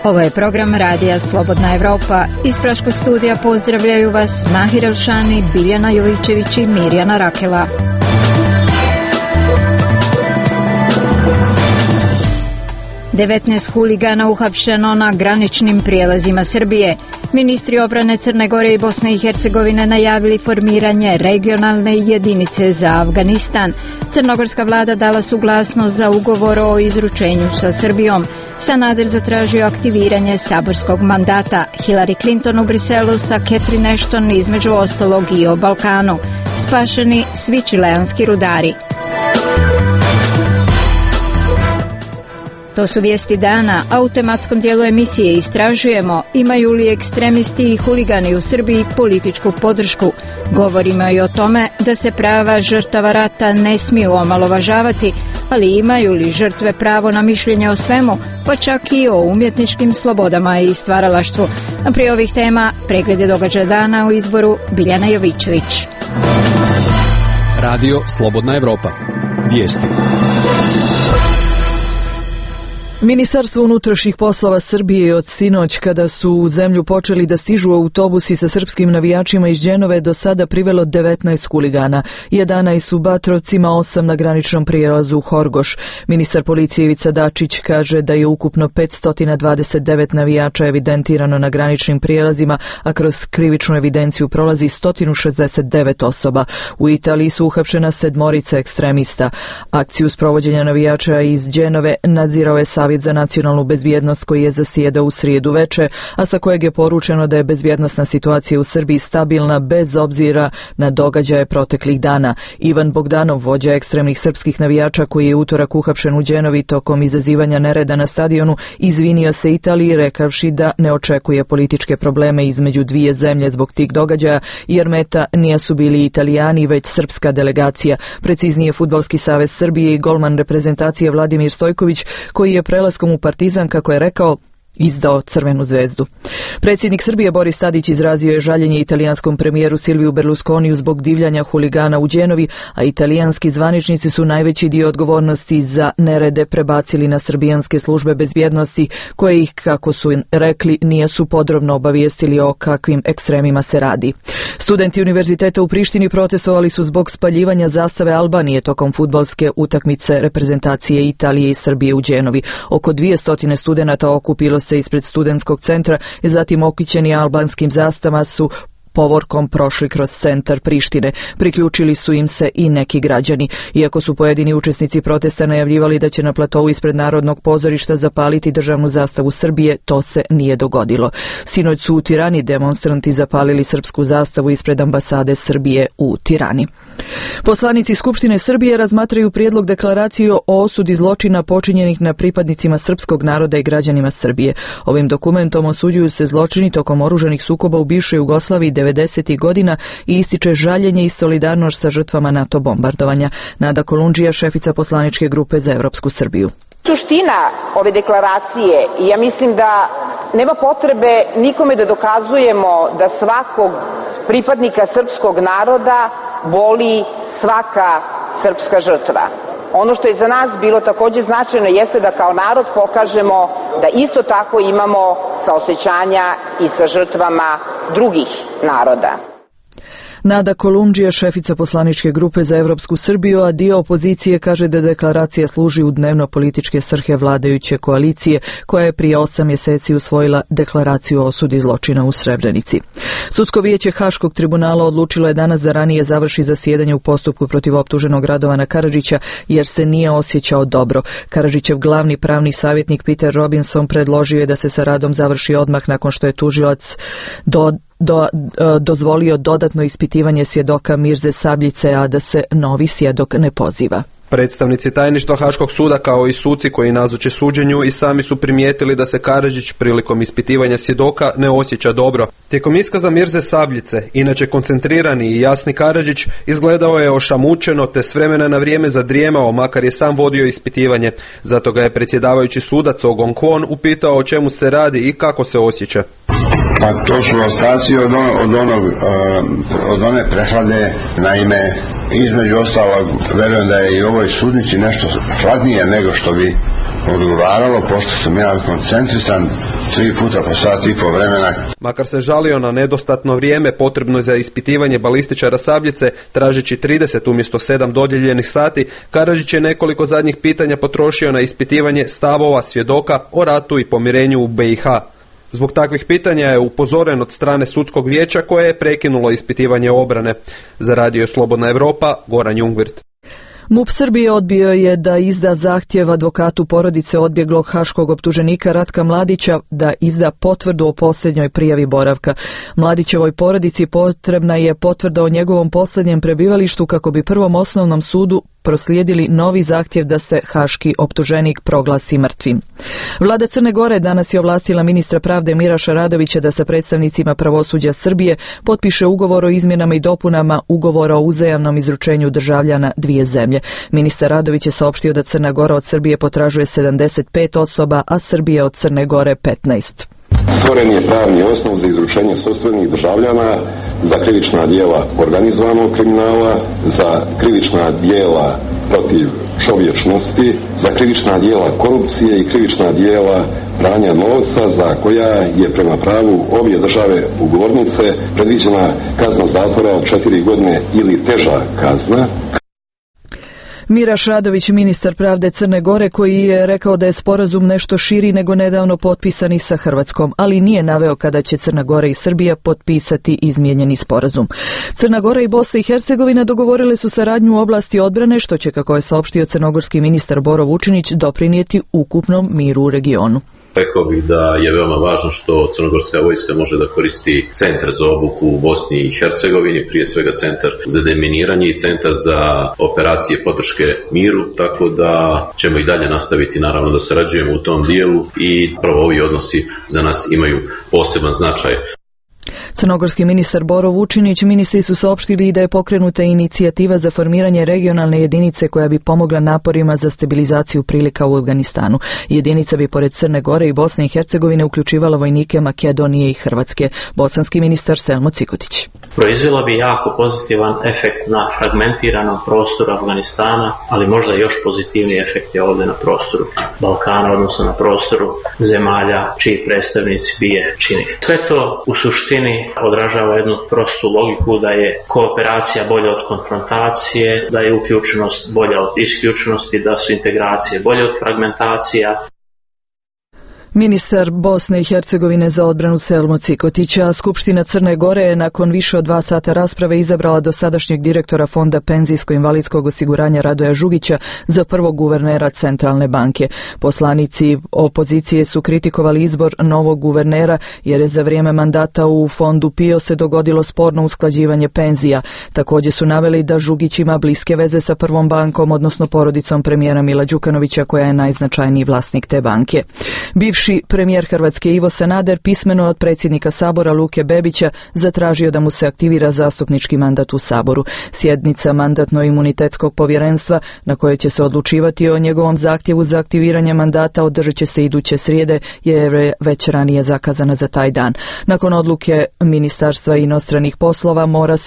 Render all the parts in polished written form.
Ovo je program Radija Slobodna Evropa. Iz Praškog studija pozdravljaju vas Mahir Elšani, Biljana Jovićević i Mirjana Rakela. Devetnaest huligana uhapšeno na graničnim prijelazima Srbije. Ministri obrane Crne Gore i Bosne i Hercegovine najavili formiranje regionalne jedinice za Afganistan. Crnogorska vlada dala saglasnost za ugovor o izručenju sa Srbijom. Sanader zatražio aktiviranje saborskog mandata. Hillary Clinton u Briselu sa Catherine Ashton između ostalog i o Balkanu. Spašeni svi čileanski rudari. To su vijesti dana, a u tematskom dijelu emisije istražujemo imaju li ekstremisti i huligani u Srbiji političku podršku. Govorimo i o tome da se prava žrtava rata ne smiju omalovažavati, ali imaju li žrtve pravo na mišljenje o svemu, pa čak i o umjetničkim slobodama i stvaralaštvu. A prije ovih tema preglede događaja dana u izboru Biljana Jovićević. Radio Slobodna Evropa. Vijesti. Ministarstvo unutrašnjih poslova Srbije je od sinoć, kada su u zemlju počeli da stižu autobusi sa srpskim navijačima iz Đenove, do sada privelo 19 huligana, 11 u Batrovcima, 8 na graničnom prijelazu u Horgoš. Ministar policije Ivica Dačić kaže da je ukupno 529 navijača evidentirano na graničnim prijelazima, a kroz krivičnu evidenciju prolazi 169 osoba. U Italiji su uhapšena 7 ekstremista. Akciju sprovođenja navijača iz Đenove nadzirao je Savjet za nacionalnu bezbjednost koji je zasjedao u srijedu veče, a sa kojeg je poručeno da je bezbjednosna situacija u Srbiji stabilna bez obzira na događaje proteklih dana. Ivan Bogdanov, vođa ekstremnih srpskih navijača koji je utorak uhapšen u Đenovi tokom izazivanja nereda na stadionu, izvinio se Italiji rekavši da ne očekuje političke probleme između dvije zemlje zbog tih događaja, jer meta nisu bili Italijani već srpska delegacija. Preciznije, Fudbalski savez Srbije i golman reprezentacije Vladimir Stojković, koji je prelaskom u Partizan, kako je rekao, izdao crvenu zvezdu. Predsjednik Srbije Boris Tadić izrazio je žaljenje italijanskom premijeru Silviju Berlusconiju zbog divljanja huligana u Đenovi, a italijanski zvaničnici su najveći dio odgovornosti za nerede prebacili na srbijanske službe bezbjednosti, koje ih, kako su rekli, nisu podrobno obavijestili o kakvim ekstremima se radi. Studenti univerziteta u Prištini protestovali su zbog spaljivanja zastave Albanije tokom fudbalske utakmice reprezentacije Italije i Srbije u Đenovi. Oko 200 studenata okupilo se ispred studentskog centra i zatim okićeni albanskim zastavama su povorkom prošli kroz centar Prištine. Priključili su im se i neki građani. Iako su pojedini učesnici protesta najavljivali da će na platovu ispred Narodnog pozorišta zapaliti državnu zastavu Srbije, to se nije dogodilo. Sinoć su u Tirani demonstranti zapalili srpsku zastavu ispred ambasade Srbije u Tirani. Poslanici Skupštine Srbije razmatraju prijedlog deklaracije o osudi zločina počinjenih na pripadnicima srpskog naroda i građanima Srbije. Ovim dokumentom osuđuju se zločini tokom oružanih sukoba u bivšoj Jugoslaviji 90. godina i ističe žaljenje i solidarnost sa žrtvama NATO bombardovanja. Nada Kolundžija, šefica poslaničke grupe za Evropsku Srbiju. Suština ove deklaracije, i ja mislim da nema potrebe nikome da dokazujemo da svakog pripadnika srpskog naroda boli svaka srpska žrtva. Ono što je za nas bilo također značajno jeste da kao narod pokažemo da isto tako imamo saosećanja i sa žrtvama drugih naroda. Nada Kolundžija, šefica poslaničke grupe za Evropsku Srbiju, a dio opozicije kaže da deklaracija služi u dnevno-političke svrhe vladajuće koalicije, koja je prije 8 mjeseci usvojila deklaraciju o osudi zločina u Srebrenici. Sudsko vijeće Haškog tribunala odlučilo je danas da ranije završi zasjedanje u postupku protiv optuženog Radovana Karadžića, jer se nije osjećao dobro. Karadžićev glavni pravni savjetnik Peter Robinson predložio je da se sa radom završi odmah nakon što je tužilac dozvolio dodatno ispitivanje svjedoka Mirze Sabljice, a da se novi svjedok ne poziva. Predstavnici tajništva Haškog suda kao i suci koji nazoče suđenju i sami su primijetili da se Karadžić prilikom ispitivanja svjedoka ne osjeća dobro. Tijekom iskaza Mirze Sabljice, inače koncentrirani i jasni Karadžić izgledao je ošamučeno te s vremena na vrijeme zadrijemao, makar je sam vodio ispitivanje. Zato ga je predsjedavajući sudac Ogon Kwon upitao o čemu se radi i kako se osjeća. Pa to su ostaci od one prehlade. Naime, između ostalog, verujem da je i ovoj sudnici nešto hladnije nego što bi odgovaralo, pošto sam ja koncentrisan 3 puta po sat i po vremena. Makar se žalio na nedostatno vrijeme potrebno za ispitivanje balističara Sabljice, tražeći 30 umjesto 7 dodijeljenih sati, Karadžić je nekoliko zadnjih pitanja potrošio na ispitivanje stavova svjedoka o ratu i pomirenju u BiH. Zbog takvih pitanja je upozoren od strane sudskog vijeća koje je prekinulo ispitivanje obrane. Za Radio Slobodna Europa, Goran Jungwirth. MUP Srbije odbio je da izda zahtjev advokatu porodice odbjeglog haškog optuženika Ratka Mladića da izda potvrdu o posljednjoj prijavi boravka. Mladićevoj porodici potrebna je potvrda o njegovom posljednjem prebivalištu kako bi Prvom osnovnom sudu proslijedili novi zahtjev da se haški optuženik proglasi mrtvim. Vlada Crne Gore danas je ovlastila ministra pravde Miraša Radovića da sa predstavnicima pravosuđa Srbije potpiše ugovor o izmjenama i dopunama ugovora o uzajamnom izručenju državljana dvije zemlje. Ministar Radović je saopštio da Crna Gora od Srbije potražuje 75 osoba, a Srbija od Crne Gore 15. Stvoren je pravni osnov za izručenje sopstvenih državljana za krivična djela organizovanog kriminala, za krivična djela protiv čovječnosti, za krivična djela korupcije i krivična djela pranja novca za koja je prema pravu obje države ugovornice predviđena kazna zatvora od 4 godine ili teža kazna. Miraš Radović, ministar pravde Crne Gore, koji je rekao da je sporazum nešto širi nego nedavno potpisani sa Hrvatskom, ali nije naveo kada će Crna Gora i Srbija potpisati izmijenjeni sporazum. Crna Gora i Bosna i Hercegovina dogovorile su saradnju u oblasti odbrane, što će, kako je saopštio crnogorski ministar Boro Vučinić, doprinijeti ukupnom miru u regionu. Rekao bih da je veoma važno što crnogorska vojska može da koristi centar za obuku u Bosni i Hercegovini, prije svega centar za deminiranje i centar za operacije podrške miru, tako da ćemo i dalje nastaviti naravno da sarađujemo u tom dijelu i prvo ovi odnosi za nas imaju poseban značaj. Crnogorski ministar Boro Vučinić, ministri su saopštili da je pokrenuta inicijativa za formiranje regionalne jedinice koja bi pomogla naporima za stabilizaciju prilika u Afganistanu. Jedinica bi pored Crne Gore i Bosne i Hercegovine uključivala vojnike Makedonije i Hrvatske. Bosanski ministar Selmo Cikotić. Proizvela bi jako pozitivan efekt na fragmentiranom prostoru Afganistana, ali možda još pozitivniji efekt je ovdje na prostoru Balkana, odnosno na prostoru zemalja čiji predstavnici bi je činili. Sve to u suštini odražava jednu prostu logiku da je kooperacija bolja od konfrontacije, da je uključenost bolja od isključenosti, da su integracije bolje od fragmentacija. Ministar Bosne i Hercegovine za odbranu Selmo Cikotić, a Skupština Crne Gore je nakon više od 2 sata rasprave izabrala dosadašnjeg direktora Fonda penzijsko-invalidskog osiguranja Radoja Žugića za prvog guvernera Centralne banke. Poslanici opozicije su kritikovali izbor novog guvernera jer je za vrijeme mandata u Fondu PIO se dogodilo sporno usklađivanje penzija. Također su naveli da Žugić ima bliske veze sa Prvom bankom, odnosno porodicom premijera Mila Đukanovića, koja je najznačajniji vlasnik te banke. Bivši premijer Hrvatske Ivo Sanader pismeno od predsjednika Sabora Luke Bebića zatražio da mu se aktivira zastupnički mandat u Saboru. Sjednica Mandatno-imunitetskog povjerenstva na kojoj će se odlučivati o njegovom zahtjevu za aktiviranje mandata održat će se iduće srijede jer je već ranije zakazana za taj dan. Nakon odluke Ministarstva inostranih poslova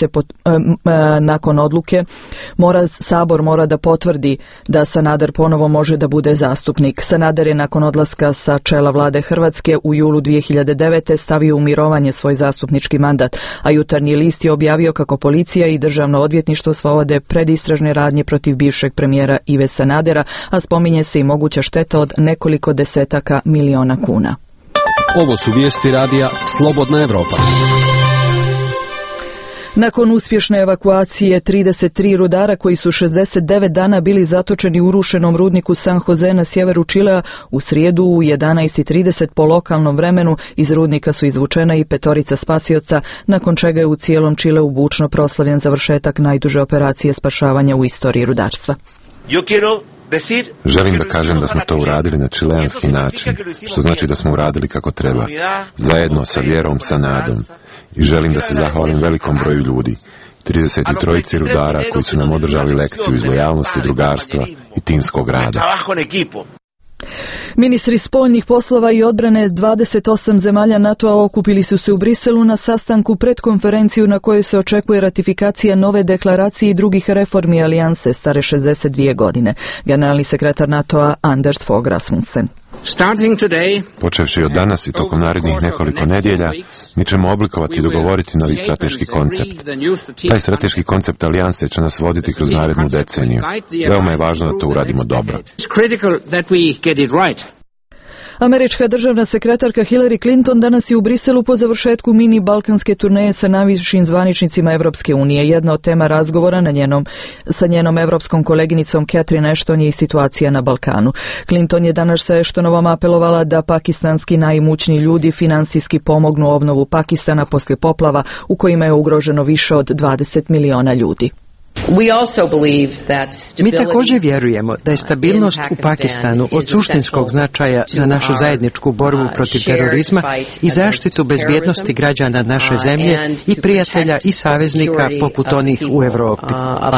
Sabor mora da potvrdi da Sanader ponovo može da bude zastupnik. Sanader je nakon odlaska sa čela vlade Hrvatske u julu 2009. stavio u mirovanje svoj zastupnički mandat, a Jutarnji list je objavio kako policija i državno odvjetništvo sprovode predistražne radnje protiv bivšeg premijera Ive Sanadera, a spominje se i moguća šteta od nekoliko desetaka miliona kuna. Ovo su vijesti radija Slobodna Evropa. Nakon uspješne evakuacije 33 rudara koji su 69 dana bili zatočeni u urušenom rudniku San Jose na sjeveru Čilea, u srijedu u 11:30 po lokalnom vremenu iz rudnika su izvučena i 5 spasioca, nakon čega je u cijelom Čileu bučno proslavljen završetak najduže operacije spašavanja u istoriji rudarstva. Želim da kažem da smo to uradili na čileanski način, što znači da smo uradili kako treba, zajedno sa vjerom, sa nadom. I želim da se zahvalim velikom broju ljudi, 33 rudara koji su nam održali lekciju iz lojalnosti, drugarstva i timskog rada. Ministri spoljnih poslova i odbrane 28 zemalja NATO-a okupili su se u Briselu na sastanku pred konferenciju na kojoj se očekuje ratifikacija nove deklaracije i drugih reformi alijanse stare 62 godine. Generalni sekretar NATO-a Anders Fogh Rasmussen. Počevši od danas i tokom narednih nekoliko nedjelja, mi ćemo oblikovati i dogovoriti novi strateški koncept. Taj strateški koncept alijanse će nas voditi kroz narednu deceniju. Veoma je važno da to uradimo dobro. Američka državna sekretarka Hillary Clinton danas je u Briselu po završetku mini balkanske turneje sa najvišim zvaničnicima Evropske unije. Jedna od tema razgovora sa njenom evropskom koleginicom Catherine Ashton je i situacija na Balkanu. Clinton je danas sa Ashtonovom apelovala da pakistanski najimućniji ljudi finansijski pomognu obnovu Pakistana poslije poplava u kojima je ugroženo više od 20 miliona ljudi. Mi također vjerujemo da je stabilnost u Pakistanu od suštinskog značaja za našu zajedničku borbu protiv terorizma i zaštitu bezbjednosti građana naše zemlje i prijatelja i saveznika poput onih u Europi.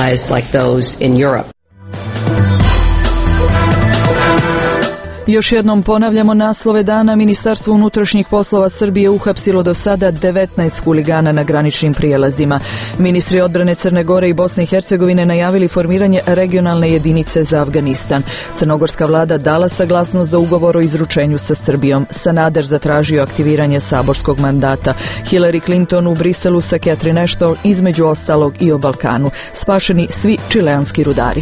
Još jednom ponavljamo naslove dana. Ministarstvo unutrašnjih poslova Srbije uhapsilo do sada 19 huligana na graničnim prijelazima. Ministri odbrane Crne Gore i Bosne i Hercegovine najavili formiranje regionalne jedinice za Afganistan. Crnogorska vlada dala saglasnost za ugovor o izručenju sa Srbijom. Sanader zatražio aktiviranje saborskog mandata. Hillary Clinton u Briselu sa Catherine Ashton, između ostalog i o Balkanu. Spašeni svi čileanski rudari.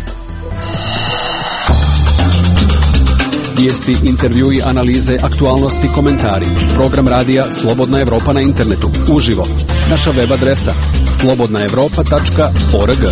Vijesti, intervjui, analize, aktualnosti, komentari. Program radija Slobodna Evropa na internetu. Uživo. Naša web adresa slobodnaevropa.org.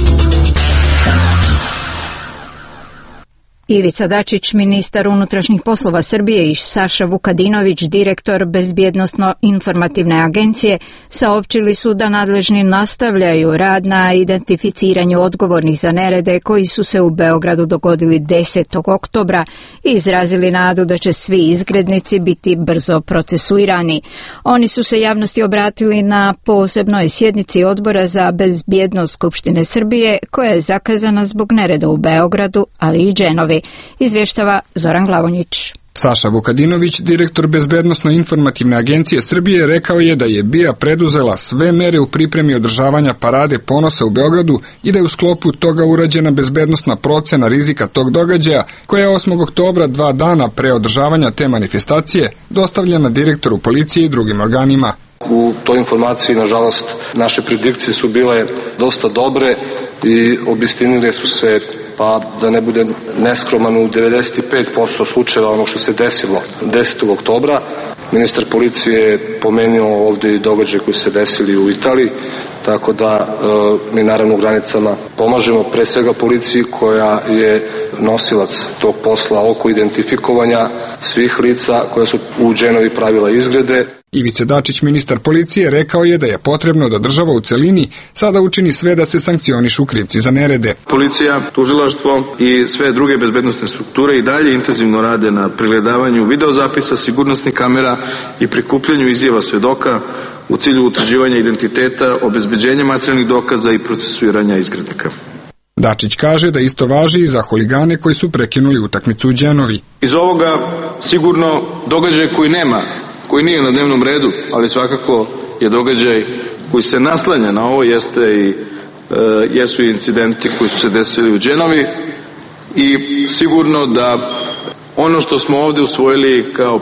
Ivica Dačić, ministar unutrašnjih poslova Srbije, i Saša Vukadinović, direktor Bezbjednosno-informativne agencije, saopćili su da nadležni nastavljaju rad na identificiranju odgovornih za nerede koji su se u Beogradu dogodili 10. oktobra i izrazili nadu da će svi izgrednici biti brzo procesuirani. Oni su se javnosti obratili na posebnoj sjednici Odbora za bezbjednost Skupštine Srbije, koja je zakazana zbog nereda u Beogradu, ali i Dženovi. Izvještava Zoran Glavonjić. Saša Vukadinović, direktor Bezbjednosno-informativne agencije Srbije, rekao je da je BIA preduzela sve mere u pripremi održavanja parade ponosa u Beogradu i da je u sklopu toga urađena bezbednosna procena rizika tog događaja, koja je 8. oktobra, 2 dana pre održavanja te manifestacije, dostavljena direktoru policije i drugim organima. U toj informaciji, nažalost, naše predikcije su bile dosta dobre i obistinile su se, pa da ne bude neskroman, u 95% slučajeva ono što se desilo 10. oktobra. Ministar policije je pomenuo ovdje i događaje koji se desili u Italiji, tako da mi naravno u granicama pomažemo pre svega policiji koja je nosilac tog posla oko identifikovanja svih lica koja su u Dženovi pravila izgrede. Ivica Dačić, ministar policije, rekao je da je potrebno da država u celini sada učini sve da se sankcionišu krivci za nerede. Policija, tužilaštvo i sve druge bezbednosne strukture i dalje intenzivno rade na pregledavanju videozapisa, sigurnosnih kamera i prikupljanju izjava svedoka u cilju utvrđivanja identiteta, obezbeđenja materijalnih dokaza i procesuiranja izgrednika. Dačić kaže da isto važi i za huligane koji su prekinuli utakmicu u Dženovi. Iz ovoga sigurno događaj koji nije na dnevnom redu, ali svakako je događaj koji se naslanja na ovo, jesu i incidenti koji su se desili u Dženovi i sigurno da ono što smo ovdje usvojili kao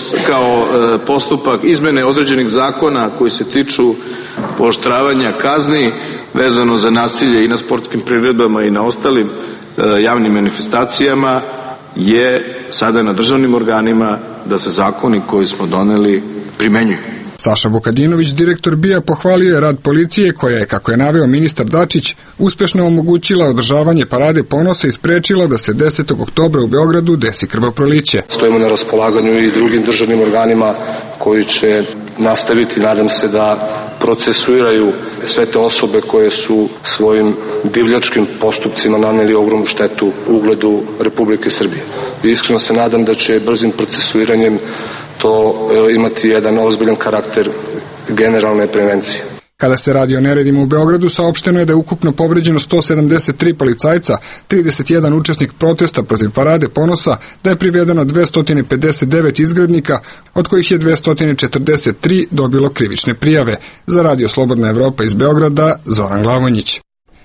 postupak izmene određenih zakona koji se tiču pooštravanja kazni vezano za nasilje i na sportskim priredbama i na ostalim javnim manifestacijama, je sada na državnim organima da se zakoni koji smo doneli primenjuju. Saša Vukadinović, direktor BIA, pohvalio je rad policije koja je, kako je naveo ministar Dačić, uspješno omogućila održavanje parade ponosa i sprečila da se 10. oktobra u Beogradu desi krvoproliće. Stojimo na raspolaganju i drugim državnim organima koji će nastaviti, nadam se, da procesuiraju sve te osobe koje su svojim divljačkim postupcima naneli ogromnu štetu ugledu Republike Srbije. Iskreno se nadam da će brzim procesuiranjem to imati jedan ozbiljan karakter generalne prevencije. Kada se radi o neredima u Beogradu, saopšteno je da je ukupno povređeno 173 policajca, 31 učesnik protesta protiv Parade ponosa, da je privedeno 259 izgrednika, od kojih je 243 dobilo krivične prijave. Za Radio Slobodna Evropa iz Beograda, Zoran Glavonjić.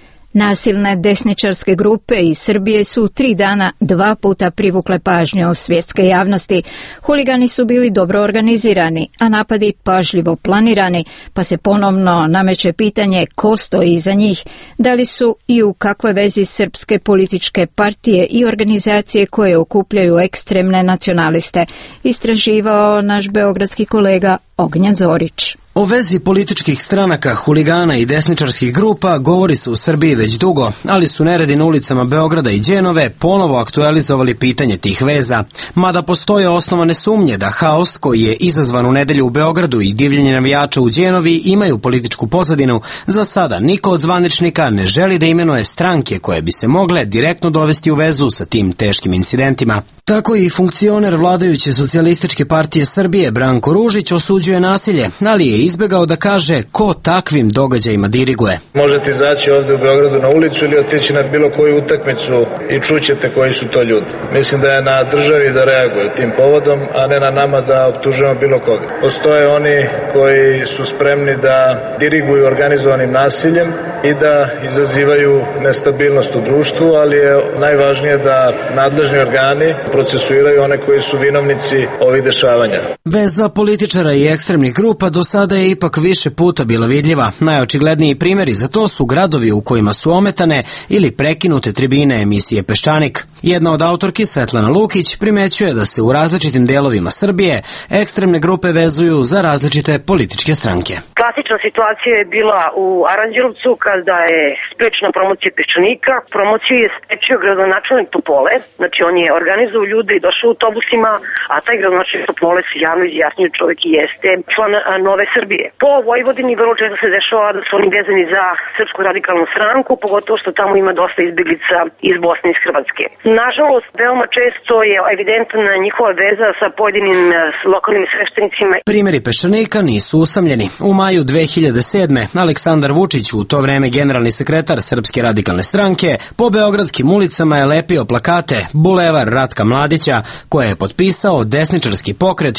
Nasilne desničarske grupe iz Srbije su 3 dana 2 puta privukle pažnju svjetske javnosti. Huligani su bili dobro organizirani, a napadi pažljivo planirani, pa se ponovno nameće pitanje ko stoji iza njih, da li su i u kakvoj vezi srpske političke partije i organizacije koje okupljaju ekstremne nacionaliste, istraživao naš beogradski kolega Ognjen Zorić. O vezi političkih stranaka, huligana i desničarskih grupa govori se u Srbiji već dugo, ali su neredi na ulicama Beograda i Đenove ponovo aktualizovali pitanje tih veza. Mada postoje osnovane sumnje da haos koji je izazvan u nedelju u Beogradu i divljenje navijača u Đenovi imaju političku pozadinu, za sada niko od zvaničnika ne želi da imenuje stranke koje bi se mogle direktno dovesti u vezu sa tim teškim incidentima. Tako i funkcioner vladajuće Socijalističke partije Srbije Branko Ružić osuđuje nasilje, ali je izbegao da kaže ko takvim događajima diriguje. Možete izaći ovde u Beogradu na ulicu ili otići na bilo koju utakmicu i čućete koji su to ljudi. Mislim da je na državi da reaguje tim povodom, a ne na nama da optužujemo bilo koga. Postoje oni koji su spremni da diriguju organizovanim nasiljem i da izazivaju nestabilnost u društvu, ali je najvažnije da nadležni organi procesuiraju one koji su vinovnici ovih dešavanja. Veza političara i ekstremnih grupa do sada je ipak više puta bila vidljiva. Najočigledniji primjeri za to su gradovi u kojima su ometane ili prekinute tribine emisije Peščanik. Jedna od autorki, Svetlana Lukić, primećuje da se u različitim delovima Srbije ekstremne grupe vezuju za različite političke stranke. Klasična situacija je bila u Aranđelovcu kada je sprečena promocija Peščanika. Promociju je sprečio gradonačelnik Topole, znači on je organizovao ljude i došao autobusima, a taj gradonačelnik Topole se javno izjasnio čovjek i jeste član Nove Srbije. Po Vojvodini vrlo često se dešava da su oni vezani za Srpsku radikalnu stranku, pogotovo što tamo ima dosta izbjeglica iz Bosne i iz Hrvatske. Nažalost, veoma često je evidentna njihova veza sa pojedinim lokalnim sveštenicima. Primjeri Peščanika nisu usamljeni. U maju 2007. Aleksandar Vučić, u to vreme generalni sekretar Srpske radikalne stranke, po beogradskim ulicama je lepio plakate Bulevar Ratka Mladića, koje je potpisao desničarski pokret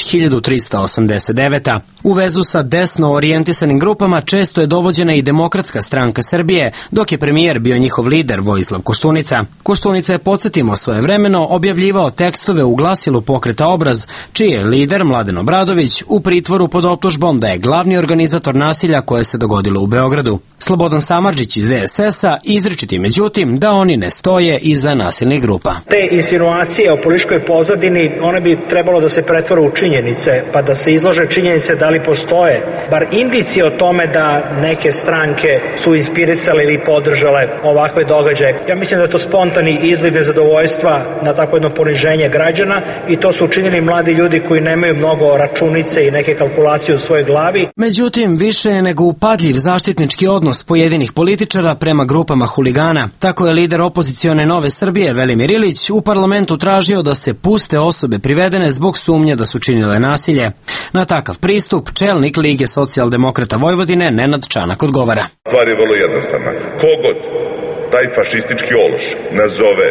1389. U vezu sa desno orijentisanim grupama često je dovođena i Demokratska stranka Srbije, dok je premijer bio njihov lider Vojislav Koštunica. Koštunica je, podsjetimo, svojevremeno objavljivao tekstove u glasilu pokreta Obraz, čiji je lider Mladen Obradović u pritvoru pod optužbom da je glavni organizator nasilja koje se dogodilo u Beogradu. Slobodan Samardžić iz DSS-a izričiti međutim da oni ne stoje iza nasilnih grupa. Te insinuacije o političkoj pozadini, one bi trebalo da se pretvore u činjenice, pa da se izlože činjenice da li postoje bar indicije o tome da neke stranke su inspirisale ili podržale ovakve događaje. Ja mislim da je to spontani izliv nezadovoljstva na tako jedno poniženje građana i to su učinili mladi ljudi koji nemaju mnogo računice i neke kalkulacije u svojoj glavi. Međutim, više je nego upadljiv zaštitnički odnos pojedinih političara prema grupama huligana. Tako je lider opozicione Nove Srbije Velimir Ilić u parlamentu tražio da se puste osobe privedene zbog sumnje da su činile nasilje. Na takav pristup čelnik Lige socijaldemokrata Vojvodine Nenad Čanak odgovara. Stvar je vrlo jednostavna. Kogod taj fašistički ološ nazove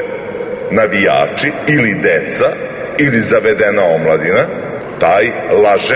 navijači ili deca ili zavedena omladina, taj laže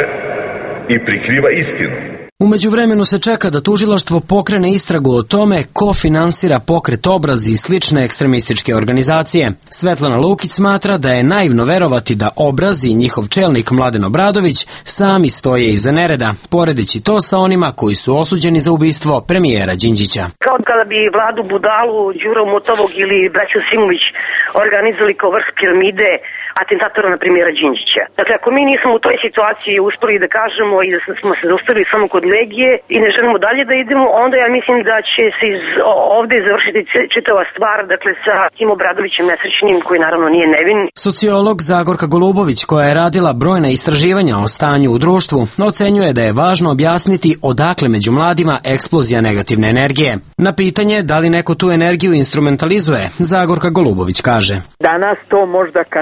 i prikriva istinu. U međuvremenu se čeka da tužilaštvo pokrene istragu o tome ko finansira pokret Obraz i slične ekstremističke organizacije. Svetlana Lukić smatra da je naivno verovati da Obraz i njihov čelnik Mladen Obradović sami stoje iza nereda, poredeći to sa onima koji su osuđeni za ubistvo premijera Đinđića. Kao kada bi Vladu Budalu, Đuru Motovog ili braću Simović organizovali kao vrh piramide atentatora na premijera Đinđića. Dakle, ako mi nismo u toj situaciji uspeli da kažemo i da smo se zaustavili samo kod Legije i ne želimo dalje da idemo, onda ja mislim da će se ovde završiti čitava stvar, dakle, sa tim Obradovićem nesrećnim, koji naravno nije nevin. Sociolog Zagorka Golubović, koja je radila brojna istraživanja o stanju u društvu, ocenjuje da je važno objasniti odakle među mladima eksplozija negativne energije. Na pitanje da li neko tu energiju instrumentalizuje, Zagorka Golubović kaže: Danas to možda kanališe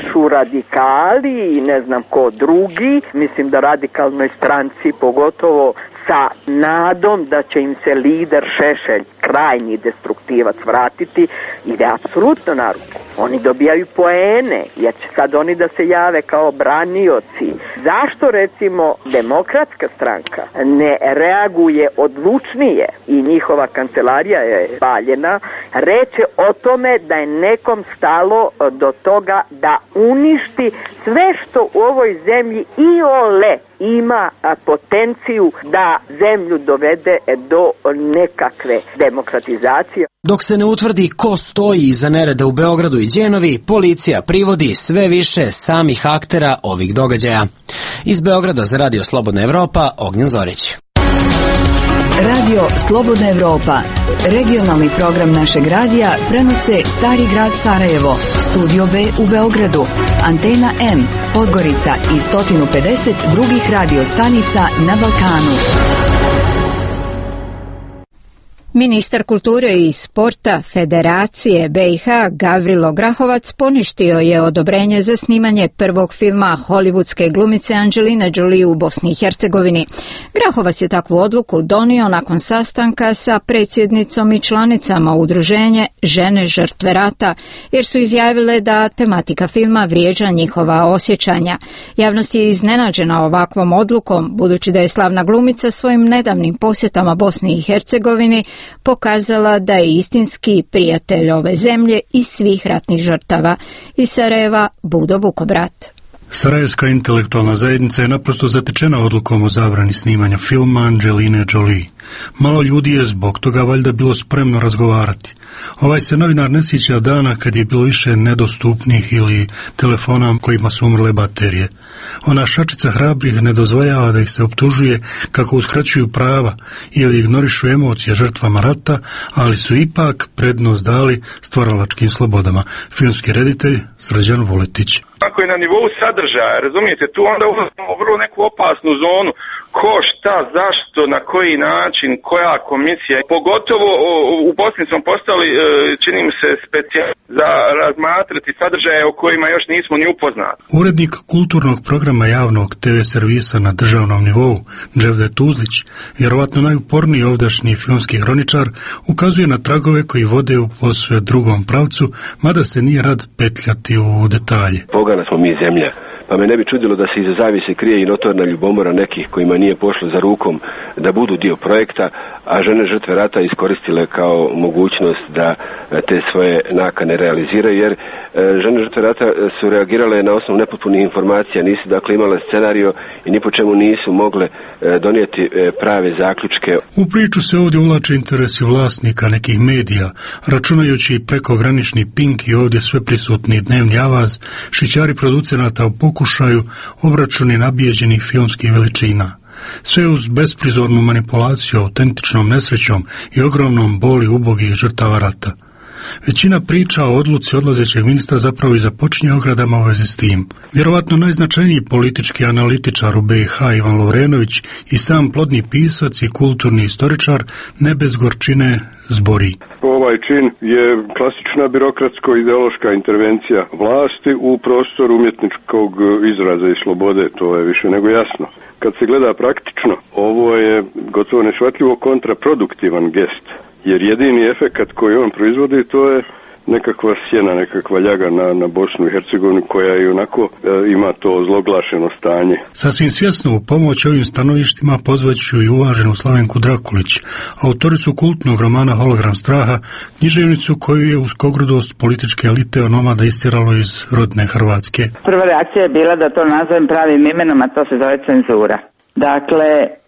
pišu radikali i ne znam ko drugi. Mislim da radikalnoj stranci, pogotovo sa nadom da će im se lider Šešelj, krajnji destruktivac, vratiti, ide apsolutno na ruku. Oni dobijaju poene, jer će sad oni da se jave kao branioci. Zašto, recimo, Demokratska stranka ne reaguje odlučnije i njihova kancelarija je paljena, reče o tome da je nekom stalo do toga da uništi sve što u ovoj zemlji iole ima potenciju da zemlju dovede do nekakve demokratizacije. Dok se ne utvrdi ko stoji iza nereda u Beogradu i Đenovi, policija privodi sve više samih aktera ovih događaja. Iz Beograda za Radio Slobodna Evropa, Ognjen Zorić. Radio Slobodna Evropa, regionalni program našeg radija, prenose Stari grad Sarajevo, Studio B u Beogradu, Antena M, Podgorica i 150 drugih radio stanica na Balkanu. Ministar kulture i sporta Federacije BiH Gavrilo Grahovac poništio je odobrenje za snimanje prvog filma hollywoodske glumice Angeline Jolie u Bosni i Hercegovini. Grahovac je takvu odluku donio nakon sastanka sa predsjednicom i članicama udruženja Žene žrtve rata, jer su izjavile da tematika filma vrijeđa njihova osjećanja. Javnost je iznenađena ovakvom odlukom, budući da je slavna glumica svojim nedavnim posjetama Bosni i Hercegovini pokazala da je istinski prijatelj ove zemlje i svih ratnih žrtava. Iz Sarajeva, Budo Vukobrat. Sarajevska intelektualna zajednica je naprosto zatečena odlukom o zabrani snimanja filma Angeline Jolie. Malo ljudi je zbog toga valjda bilo spremno razgovarati. Ovaj se novinar ne sjeća dana kad je bilo više nedostupnih ili telefona kojima su umrle baterije. Ona šačica hrabrih ne dozvoljava da ih se optužuje kako uskraćuju prava ili ignorišu emocije žrtvama rata, ali su ipak prednost dali stvaralačkim slobodama. Filmski reditelj Srđan Vuletić. Ako je na nivou sadržaja, razumijete, tu onda ulazimo u vrlo neku opasnu zonu. Ko, šta, zašto, na koji način, koja komisija. Pogotovo u Bosni smo postali, čini mi se, specijalni za razmatrati sadržaje o kojima još nismo ni upoznati. Urednik kulturnog programa javnog TV servisa na državnom nivou, Dževdet Uzlić, vjerovatno najuporniji ovdašnji filmski hroničar, ukazuje na tragove koji vode u posve drugom pravcu, mada se nije rad petljati u detalje. Pogana smo mi zemlja. Pa me ne bi čudilo da se iza zavise krije i notorna ljubomora nekih kojima nije pošlo za rukom da budu dio projekta, a žene žrtve rata iskoristile kao mogućnost da te svoje nakane realiziraju, jer žene žrtve rata su reagirale na osnovu nepotpunih informacija, nisu dakle imale scenario i ni po čemu nisu mogle donijeti prave zaključke. U priču se ovdje uvlače interesi vlasnika nekih medija, računajući prekogranični Pink i ovdje sve prisutni dnevni avaz, šićari producenata u pokušaju, obračuni nabijeđenih filmskih veličina. Sve uz besprizornu manipulaciju, autentičnom nesrećom i ogromnom boli ubogih žrtava rata. Većina priča o odluci odlazećeg ministra zapravo i započinje ogradama u vezi s tim. Vjerovatno najznačajniji politički analitičar u BiH Ivan Lovrenović i sam plodni pisac i kulturni istoričar ne bez gorčine zbori. Ovaj čin je klasična birokratsko-ideološka intervencija vlasti u prostor umjetničkog izraza i slobode, to je više nego jasno. Kad se gleda praktično, ovo je gotovo neshvatljivo kontraproduktivan gest, jer jedini efekat koji on proizvodi to je nekakva sjena, nekakva ljaga na Bosnu i Hercegovinu koja i onako ima to zloglašeno stanje. Sasvim svjesno u pomoć ovim stanovištima pozvaću i uvaženu Slavenku Drakulić, autoricu kultnog romana Hologram straha, književnicu koju je uz kogrudost političke elite onomada istjeralo iz rodne Hrvatske. Prva reakcija je bila da to nazovem pravim imenom, a to se zove cenzura. Dakle,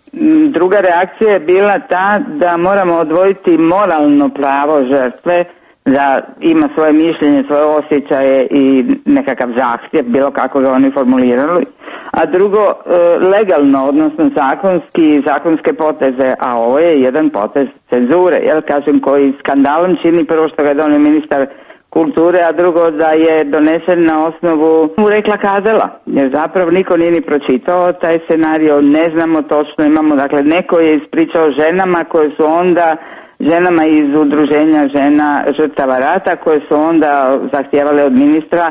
druga reakcija je bila ta da moramo odvojiti moralno pravo žrtve da ima svoje mišljenje, svoje osjećaje i nekakav zahtjev, bilo kako ga oni formulirali, a drugo legalno, odnosno zakonske poteze, a ovo je jedan potez cenzure, kažem, koji skandalom čini prvo što ga je donio ministar kulture, a drugo da je donesen na osnovu rekla kazala, jer zapravo niko nije ni pročitao taj scenario, ne znamo točno, imamo, dakle, neko je ispričao ženama koje su onda ženama iz udruženja žena žrtava rata koje su onda zahtijevale od ministra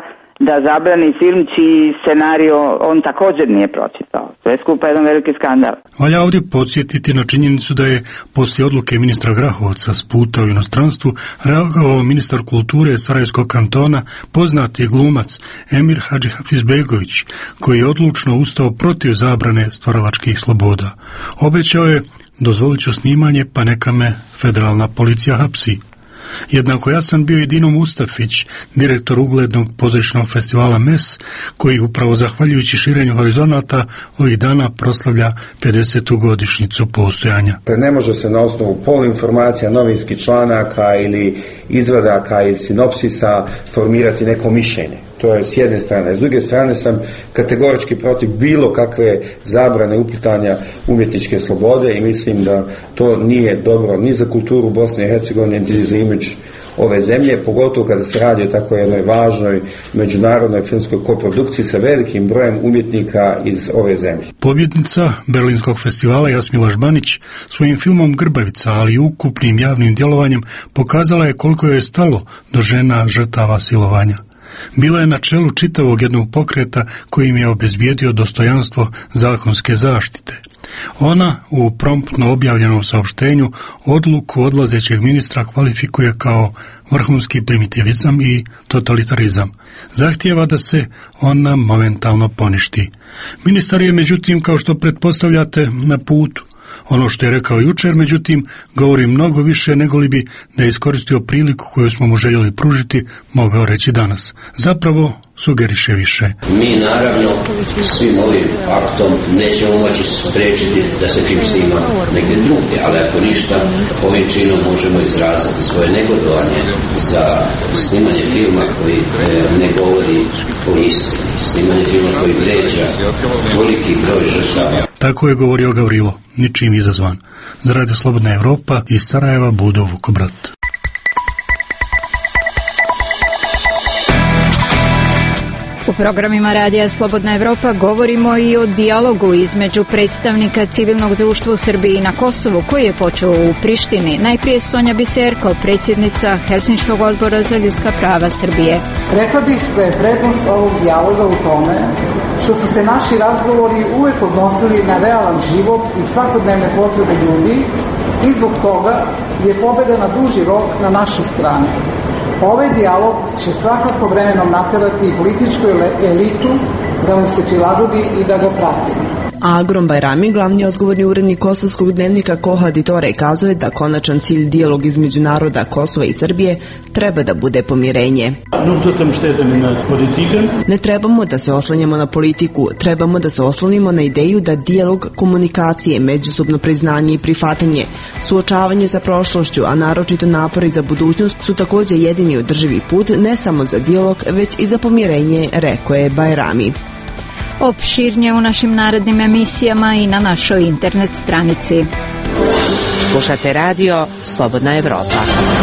da zabrani film čiji scenario on također nije pročitao. Sve skupa jedan veliki skandal. Valja ovdje podsjetiti na činjenicu da je poslije odluke ministra Grahovca s puta u inostranstvu reagovao ministar kulture Sarajevskog kantona, poznati glumac Emir Hadžihafizbegović, koji je odlučno ustao protiv zabrane stvaralačkih sloboda. Obećao je: dozvolit ću snimanje, pa neka me federalna policija hapsi. Jednako jasan bio i Dino Mustafić, direktor uglednog pozorišnog festivala MES, koji upravo zahvaljujući širenju horizonata ovih dana proslavlja 50. godišnjicu postojanja. Ne može se na osnovu poluinformacija, novinskih članaka ili izvadaka i sinopsisa formirati neko mišljenje. To je s jedne strane. S druge strane sam kategorički protiv bilo kakve zabrane uplitanja umjetničke slobode i mislim da to nije dobro ni za kulturu Bosne i Hercegovine, ni za imidž ove zemlje, pogotovo kada se radi o tako jednoj važnoj međunarodnoj filmskoj koprodukciji sa velikim brojem umjetnika iz ove zemlje. Pobjednica Berlinskog festivala Jasmila Žbanić svojim filmom Grbavica, ali i ukupnim javnim djelovanjem pokazala je koliko joj je stalo do žena žrtava silovanja. Bila je na čelu čitavog jednog pokreta koji im je obezbijedio dostojanstvo zakonske zaštite. Ona u promptno objavljenom saopštenju odluku odlazećeg ministra kvalifikuje kao vrhunski primitivizam i totalitarizam. Zahtijeva da se ona momentalno poništi. Ministar je međutim, kao što pretpostavljate, na putu. Ono što je rekao jučer, međutim, govori mnogo više nego li bi da je iskoristio priliku koju smo mu željeli pružiti, mogao reći danas. Zapravo, sugeriše više. Mi naravno svim ovim aktom nećemo moći spriječiti da se film snima negdje drugdje, ali ako ništa, ovim činom možemo izraziti svoje negodovanje za snimanje filma koji ne govori o istini, snimanje filma koji vređa toliki broj žrtava. Tako je govorio Gavrilo, ničim izazvan. Za Radio Slobodna Evropa iz Sarajeva, Budo Vukobrat. U programima Radija Slobodna Evropa govorimo i o dijalogu između predstavnika civilnog društva u Srbiji i na Kosovu, koji je počeo u Prištini. Najprije Sonja Biserko, predsjednica Helsinškog odbora za ljudska prava Srbije. Rekla bih da je prednost ovog dijaloga u tome što su se naši razgovori uvek odnosili na realan život i svakodnevne potrebe ljudi i zbog toga je pobjeda na duži rok na našoj strani. Ovaj dijalog će svakako vremenom naterati i političku elitu da nam se prilagodi i da ga prati. Agrom Bajrami, glavni odgovorni urednik kosovskog dnevnika Koha Ditore, kazuje da konačan cilj dijalog između naroda Kosova i Srbije treba da bude pomirenje. Ne trebamo da se oslanjamo na politiku, trebamo da se oslonimo na ideju da dijalog, komunikacije, međusobno priznanje i prihvatanje, suočavanje sa prošlošću, a naročito napori za budućnost su također jedini održivi put ne samo za dijalog, već i za pomirenje, rekao je Bajrami. Opširnije u našim narednim emisijama i na našoj internet stranici. Slušate radio Slobodna Evropa.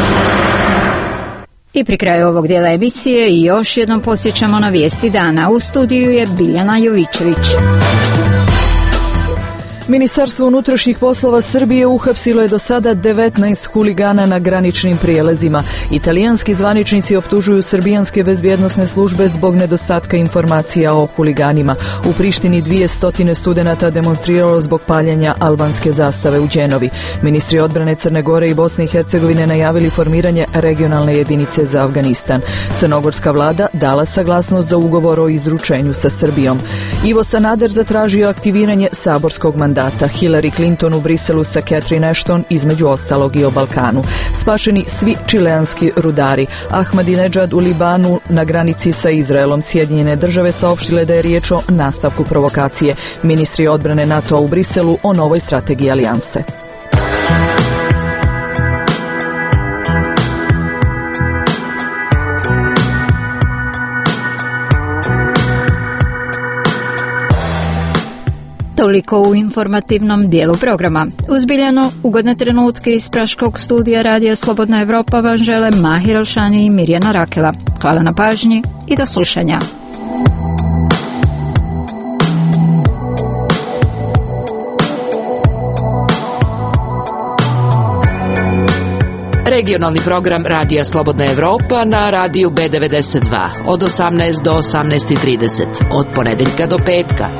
I pri kraju ovog dijela emisije još jednom posjećamo na vijesti dana. U studiju je Biljana Jovičević. Ministarstvo unutrašnjih poslova Srbije uhapsilo je do sada 19 huligana na graničnim prijelazima. Italijanski zvaničnici optužuju srbijanske bezbjednosne službe zbog nedostatka informacija o huliganima. U Prištini 200 studenata demonstriralo zbog paljenja albanske zastave u Đenovi. Ministri odbrane Crne Gore i Bosne i Hercegovine najavili formiranje regionalne jedinice za Afganistan. Crnogorska vlada dala saglasnost za ugovor o izručenju sa Srbijom. Ivo Sanader zatražio aktiviranje saborskog mandata. Hillary Clinton u Briselu sa Catherine Ashton, između ostalog i o Balkanu. Spašeni svi čileanski rudari. Ahmadinejad u Libanu na granici sa Izraelom. Sjedinjene države saopštile da je riječ o nastavku provokacije. Ministri odbrane NATO-a u Briselu o novoj strategiji alijanse. Toliko u informativnom dijelu programa. Uzbiljeno, ugodne trenutke iz praškog studija Radija Slobodna Evropa vam žele Mahir Alšani i Mirjana Rakela. Hvala na pažnji i do slušanja. Regionalni program Radija Slobodna Evropa na radiju B92 od 18 do 18:30 od ponedeljka do petka.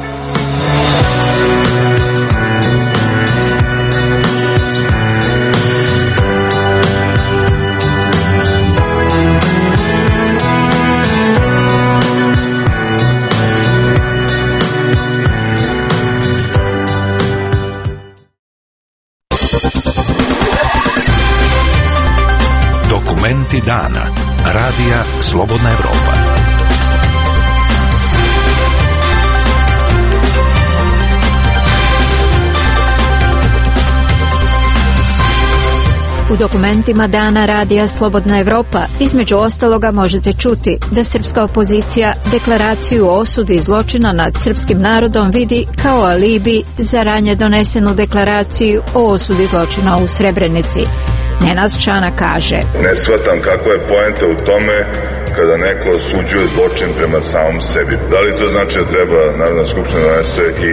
Dokumenti dana. Radija Slobodna Evropa. U dokumentima dana Radija Slobodna Evropa između ostaloga možete čuti da srpska opozicija deklaraciju o osudi zločina nad srpskim narodom vidi kao alibi za ranije donesenu deklaraciju o osudi zločina u Srebrenici. Nenad Čana kaže: Ne shvatam kakva je poenta u tome kada neko osuđuje zločin prema samom sebi. Da li to znači da treba Narodna skupština donese i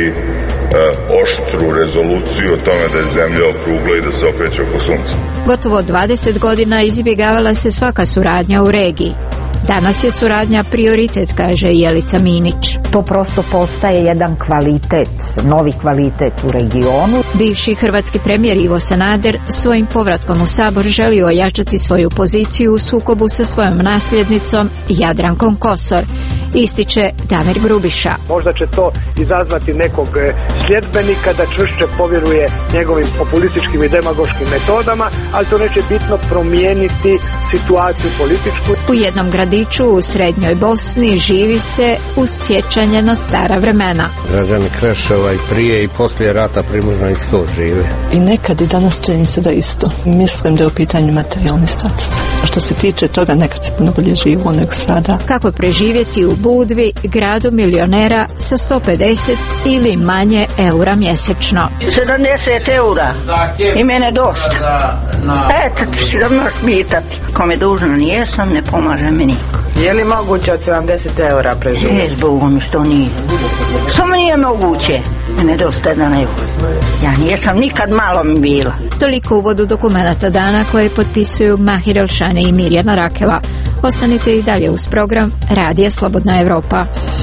oštru rezoluciju o tome da je zemlja okrugla i da se okreće oko sunca? Gotovo 20 godina izbjegavala se svaka suradnja u regiji. Danas je suradnja prioritet, kaže Jelica Minić. To prosto postaje jedan kvalitet, novi kvalitet u regionu. Bivši hrvatski premijer Ivo Sanader svojim povratkom u Sabor želi ojačati svoju poziciju u sukobu sa svojom nasljednicom Jadrankom Kosor, ističe Damir Grubiša. Možda će to izazvati nekog sljedbenika da čvršće povjeruje njegovim populističkim i demagoškim metodama, ali to neće bitno promijeniti situaciju političku. U jednom gradiću u srednjoj Bosni živi se uz sjećanje na stara vremena. Građani Kreševa i prije i poslije rata približno isto žive. I nekad i danas čini se da isto. Mislim da je u pitanju materijalni status. A što se tiče toga, nekad se puno bolje živo nego sada. Kako preživjeti u Budvi, gradu milionera sa 150 ili manje eura mjesečno? 70 eura. I mene dosta. Eto ti si da možeš pitati. Kome dužna nijesam, ne pomaže mi niko. Je li moguće od 70 eura preživjeti? Zbogom što nije. Samo nije moguće. Mene dosta 1 euro. Ja nijesam nikad malo mi bila. Toliko u uvodu dokumenata dana koje potpisuju Mahir Elšani i Mirjana Rakeva. Ostanite i dalje uz program Radija Slobodna Evropa.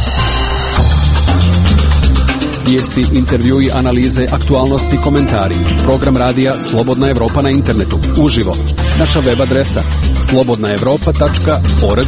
Vijesti, intervjui, analize, aktualnosti, komentari. Program Radija Slobodna Evropa na internetu. Uživo. Naša web adresa slobodnaevropa.org.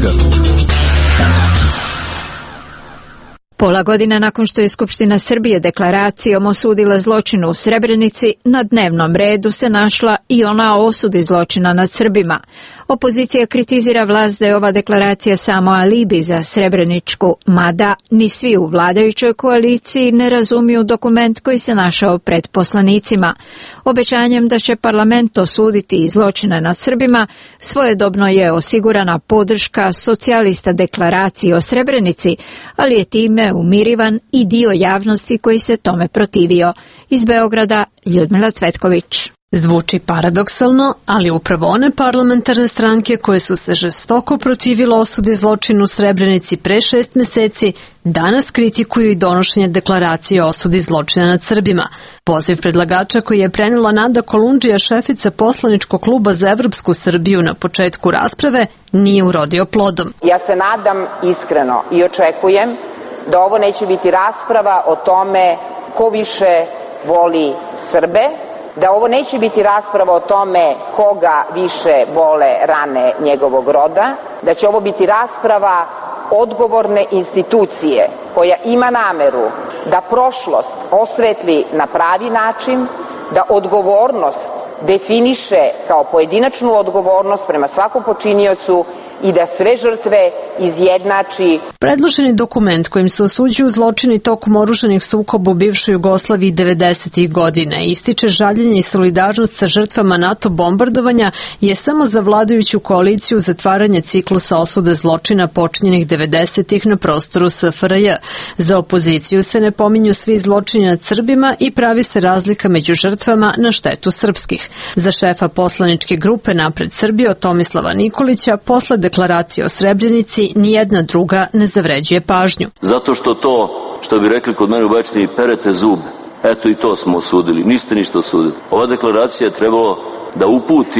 Pola godine nakon što je Skupština Srbije deklaracijom osudila zločin u Srebrenici, na dnevnom redu se našla i ona o osudi zločina nad Srbima. Opozicija kritizira vlast da je ova deklaracija samo alibi za Srebreničku, mada ni svi u vladajućoj koaliciji ne razumiju dokument koji se našao pred poslanicima. Obećanjem da će parlament osuditi zločine nad Srbima, svojedobno je osigurana podrška socijalista deklaraciji o Srebrenici, ali je time umirivan i dio javnosti koji se tome protivio. Iz Beograda, Ljudmila Cvetković. Zvuči paradoksalno, ali upravo one parlamentarne stranke koje su se žestoko protivile osudi zločinu u Srebrenici pre 6 meseci, danas kritikuju i donošenje deklaracije o osudi zločina nad Srbima. Poziv predlagača koji je prenela Nada Kolundžija, šefica poslaničkog kluba za Evropsku Srbiju na početku rasprave, nije urodio plodom. Ja se nadam iskreno i očekujem da ovo neće biti rasprava o tome ko više voli Srbe, da ovo neće biti rasprava o tome koga više bole rane njegovog roda, da će ovo biti rasprava odgovorne institucije koja ima nameru da prošlost osvetli na pravi način, da odgovornost definiše kao pojedinačnu odgovornost prema svakom počiniocu i da sve žrtve izjednači. Predloženi dokument kojim se osuđuju zločini tokom oružanih sukoba u bivšoj Jugoslaviji 90. godina ističe žaljenje i solidarnost sa žrtvama NATO bombardovanja je samo za vladajuću koaliciju zatvaranje ciklusa osude zločina počinjenih 90. na prostoru SFRJ. Za opoziciju se ne pominju svi zločini nad Srbima i pravi se razlika među žrtvama na štetu srpskih. Za šefa poslaničke grupe Napred Srbijo Tomislava Nikolića posle deklaracije o Srebrenici nijedna druga ne zavređuje pažnju. Zato što to, što bi rekli kod mene u Bečni, perete zub. Eto i to smo osudili. Niste ništa osudili. Ova deklaracija je trebalo da uputi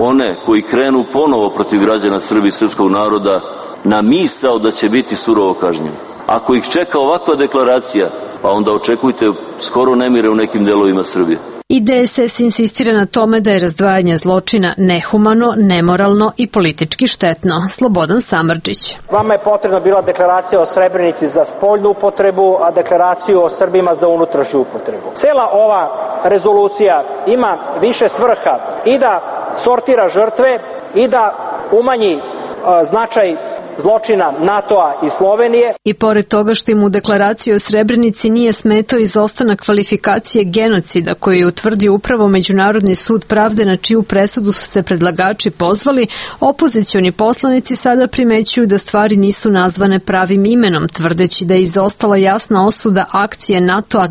one koji krenu ponovo protiv građana Srbije i srpskog naroda na misao da će biti surovo kažnjeni. Ako ih čeka ovakva deklaracija, pa onda očekujte skoro nemire u nekim delovima Srbije. I DSS insistira na tome da je razdvajanje zločina nehumano, nemoralno i politički štetno. Slobodan Samardžić. Vama je potrebna bila deklaracija o Srebrenici za spoljnu upotrebu, a deklaraciju o Srbima za unutrašnju upotrebu. Cela ova rezolucija ima više svrha i da sortira žrtve i da umanji značaj zločina NATO-a i Slovenije. I pored toga što im u deklaraciji o Srebrenici nije smetao izostanak kvalifikacije genocida koji je utvrdio upravo Međunarodni sud pravde na čiju presudu su se predlagači pozvali, opozicioni poslanici sada primećuju da stvari nisu nazvane pravim imenom, tvrdeći da je izostala jasna osuda akcije NATO-a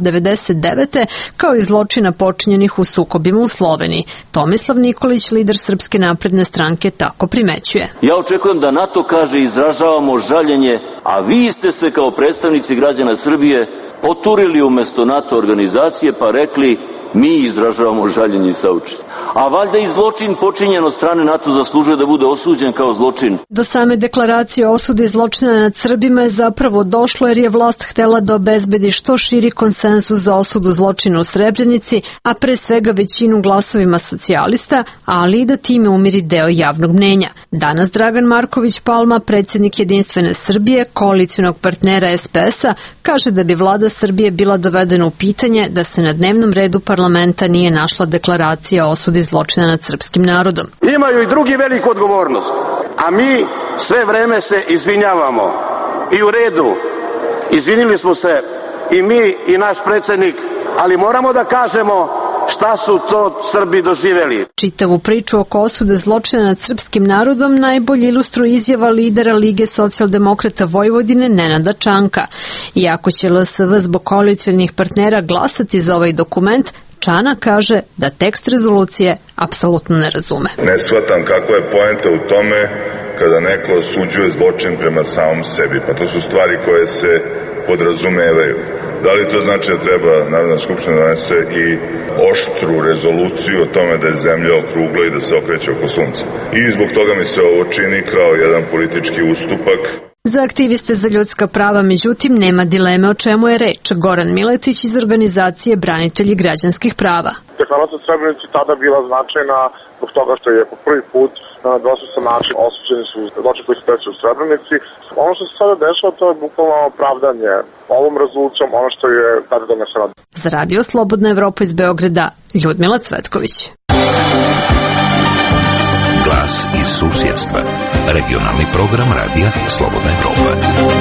99. kao i zločina počinjenih u sukobima u Sloveniji. Tomislav Nikolić, lider Srpske napredne stranke, tako primećuje. Ja očekujem da NATO kaže izražavamo žaljenje, a vi ste se kao predstavnici građana Srbije poturili umesto NATO organizacije pa rekli mi izražavamo žaljenje i saučešće. A valjda i zločin počinjen od strane NATO zaslužuje da bude osuđen kao zločin. Do same deklaracije o osudi zločina nad Srbima je zapravo došlo jer je vlast htela da obezbedi što širi konsenzus za osudu zločina u Srebrenici, a pre svega većinu glasovima socijalista, ali i da time umiri deo javnog mnenja. Danas Dragan Marković Palma, predsjednik Jedinstvene Srbije, koalicionog partnera SPS-a, kaže da bi vlada Srbije bila dovedena u pitanje da se na dnevnom redu parlamenta nije našla deklaracija o osudi zločina nad srpskim narodom. Imaju i drugi veliku odgovornost, a mi sve vreme se izvinjavamo. I u redu, izvinili smo se i mi i naš predsjednik, ali moramo da kažemo šta su to Srbi doživjeli. Čitavu priču oko osude zločina nad srpskim narodom najbolje ilustruje izjava lidera Lige socijaldemokrata Vojvodine Nenada Čanka. Iako će LSV zbog koalicionih partnera glasati za ovaj dokument, Čana kaže da tekst rezolucije apsolutno ne razume. Ne shvatam kakva je poenta u tome kada neko osuđuje zločin prema samom sebi. Pa to su stvari koje se podrazumevaju. Da li to znači da treba Narodna skupština donese i oštru rezoluciju o tome da je zemlja okrugla i da se okreće oko sunca? I zbog toga mi se ovo čini kao jedan politički ustupak. Za aktiviste za ljudska prava, međutim, nema dileme o čemu je reč. Goran Miletić iz organizacije Branitelji građanskih prava. Deklaracija o Srebrenici tada bila značajna zbog toga što je po prvi put na dvosmislen način osuđeni su zločini koji se desili u Srebrenici. Ono što se sada dešava, to je bukvalno opravdanje ovom rezolucijom, ono što je tada doneseno. Za Radio Slobodna Evropa iz Beograda, Ljudmila Cvetković. Glas iz susjedstva. Regionalni program Radija Slobodna Evropa.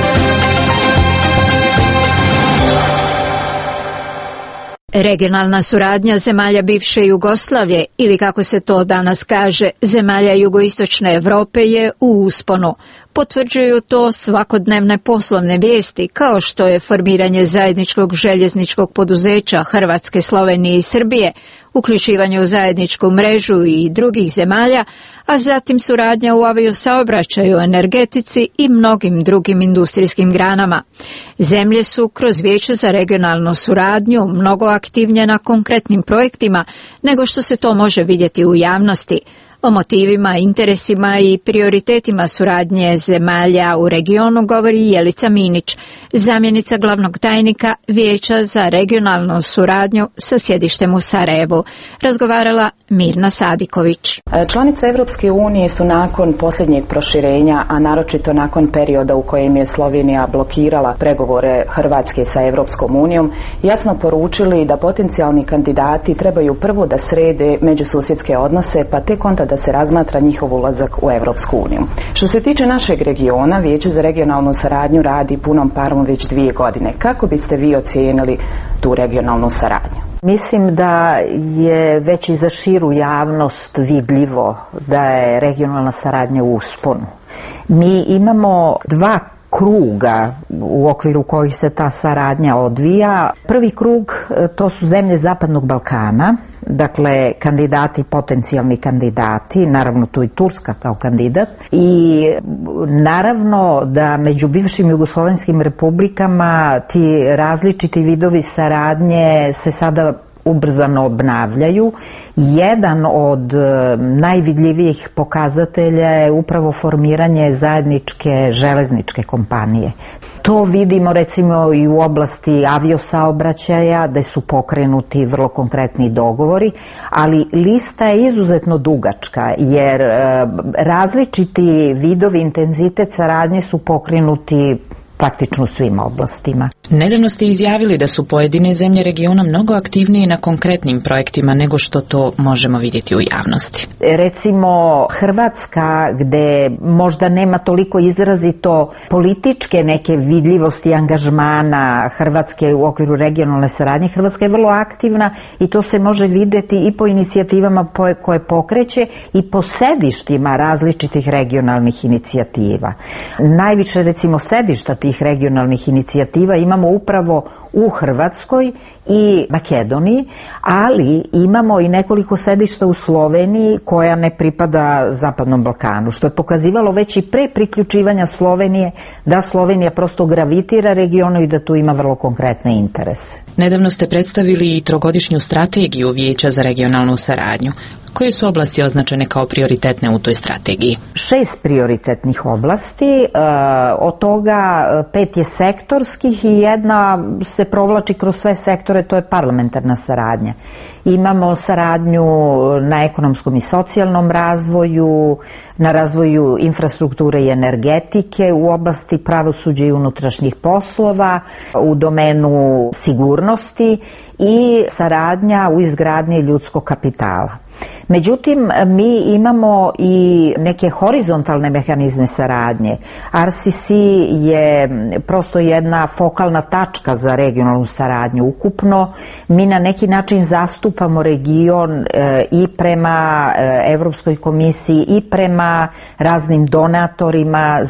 Regionalna suradnja zemalja bivše Jugoslavije, ili kako se to danas kaže, zemalja jugoistočne Evrope, je u usponu. Potvrđuju to svakodnevne poslovne vijesti, kao što je formiranje zajedničkog željezničkog poduzeća Hrvatske, Slovenije i Srbije, uključivanje u zajedničku mrežu i drugih zemalja, a zatim suradnja u aviosaobraćaju, energetici i mnogim drugim industrijskim granama. Zemlje su kroz Vijeće za regionalnu suradnju mnogo aktivnije na konkretnim projektima nego što se to može vidjeti u javnosti. O motivima, interesima i prioritetima suradnje zemalja u regionu govori Jelica Minić, zamjenica glavnog tajnika Vijeća za regionalnu suradnju sa sjedištem u Sarajevu. Razgovarala Mirna Sadiković. Članice Evropske unije su nakon posljednjeg proširenja, a naročito nakon perioda u kojem je Slovenija blokirala pregovore Hrvatske sa Evropskom unijom, jasno poručili da potencijalni kandidati trebaju prvo da srede međususjedske odnose, pa tek onda da se razmatra njihov ulazak u Evropsku uniju. Što se tiče našeg regiona, Vijeće za regionalnu saradnju radi punom parom već 2 godine. Kako biste vi ocijenili tu regionalnu saradnju? Mislim da je već i za širu javnost vidljivo da je regionalna saradnja u usponu. Mi imamo 2 kruga u okviru kojih se ta saradnja odvija. Prvi krug, to su zemlje Zapadnog Balkana, dakle kandidati, potencijalni kandidati, naravno tu i Turska kao kandidat, i naravno da među bivšim jugoslovenskim republikama ti različiti vidovi saradnje se sada ubrzano obnavljaju. Jedan od najvidljivijih pokazatelja je upravo formiranje zajedničke železničke kompanije. To vidimo recimo i u oblasti aviosaobraćaja, da su pokrenuti vrlo konkretni dogovori, ali lista je izuzetno dugačka jer različiti vidovi, intenzitet saradnje su pokrenuti praktično u svim oblastima. Nedavno ste izjavili da su pojedine zemlje regiona mnogo aktivnije na konkretnim projektima nego što to možemo vidjeti u javnosti. Recimo Hrvatska, gde možda nema toliko izrazito političke neke vidljivosti i angažmana Hrvatske u okviru regionalne saradnje, Hrvatska je vrlo aktivna i to se može vidjeti i po inicijativama koje pokreće i po sedištima različitih regionalnih inicijativa. Najviše recimo sedišta tih regionalnih inicijativa imamo upravo u Hrvatskoj i Makedoniji, ali imamo i nekoliko sedišta u Sloveniji koja ne pripada Zapadnom Balkanu, što je pokazivalo već i pre priključivanja Slovenije da Slovenija prosto gravitira regionu i da tu ima vrlo konkretne interese. Nedavno ste predstavili i trogodišnju strategiju Vijeća za regionalnu saradnju. Koje su oblasti označene kao prioritetne u toj strategiji? 6 prioritetnih oblasti, od toga 5 je sektorskih i jedna se provlači kroz sve sektore, to je parlamentarna saradnja. Imamo saradnju na ekonomskom i socijalnom razvoju, na razvoju infrastrukture i energetike, u oblasti pravosuđa i unutrašnjih poslova, u domenu sigurnosti i saradnja u izgradnji ljudskog kapitala. Međutim, mi imamo i neke horizontalne mehanizme saradnje. RCC je prosto jedna fokalna tačka za regionalnu saradnju ukupno. Mi na neki način zastupamo region i prema Evropskoj komisiji i prema raznim donatorima.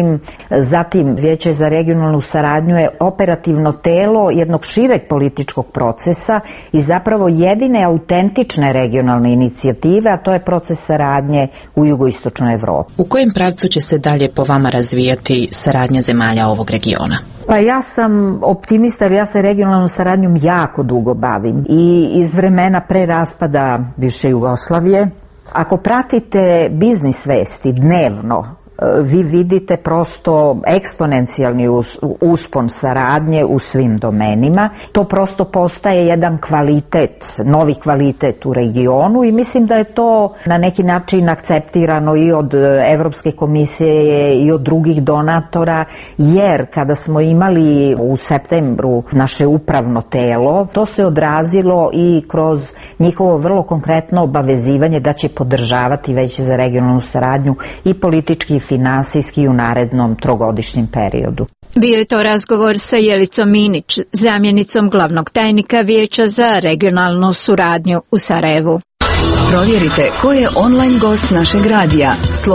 Zatim Vijeće za regionalnu saradnju je operativno telo jednog šireg političkog procesa i zapravo jedine autentične regionalne inicijative, a to je proces saradnje u jugoistočnoj Evropi. U kojem pravcu će se dalje po vama razvijati saradnja zemalja ovog regiona? Pa ja sam optimista jer ja se regionalnom saradnjom jako dugo bavim i iz vremena pre raspada bivše Jugoslavije. Ako pratite biznis vesti dnevno, vi vidite prosto eksponencijalni uspon saradnje u svim domenima. To prosto postaje jedan kvalitet, novi kvalitet u regionu i mislim da je to na neki način akceptirano i od Evropske komisije i od drugih donatora, jer kada smo imali u septembru naše upravno telo, to se odrazilo i kroz njihovo vrlo konkretno obavezivanje da će podržavati Vijeće za regionalnu saradnju i politički i finansijski u narednom trogodišnjem periodu. Bio je to razgovor sa Jelicom Minić, zamjenicom glavnog tajnika Vijeća za regionalnu suradnju u Sarajevu. Provjerite ko je online gost našeg radija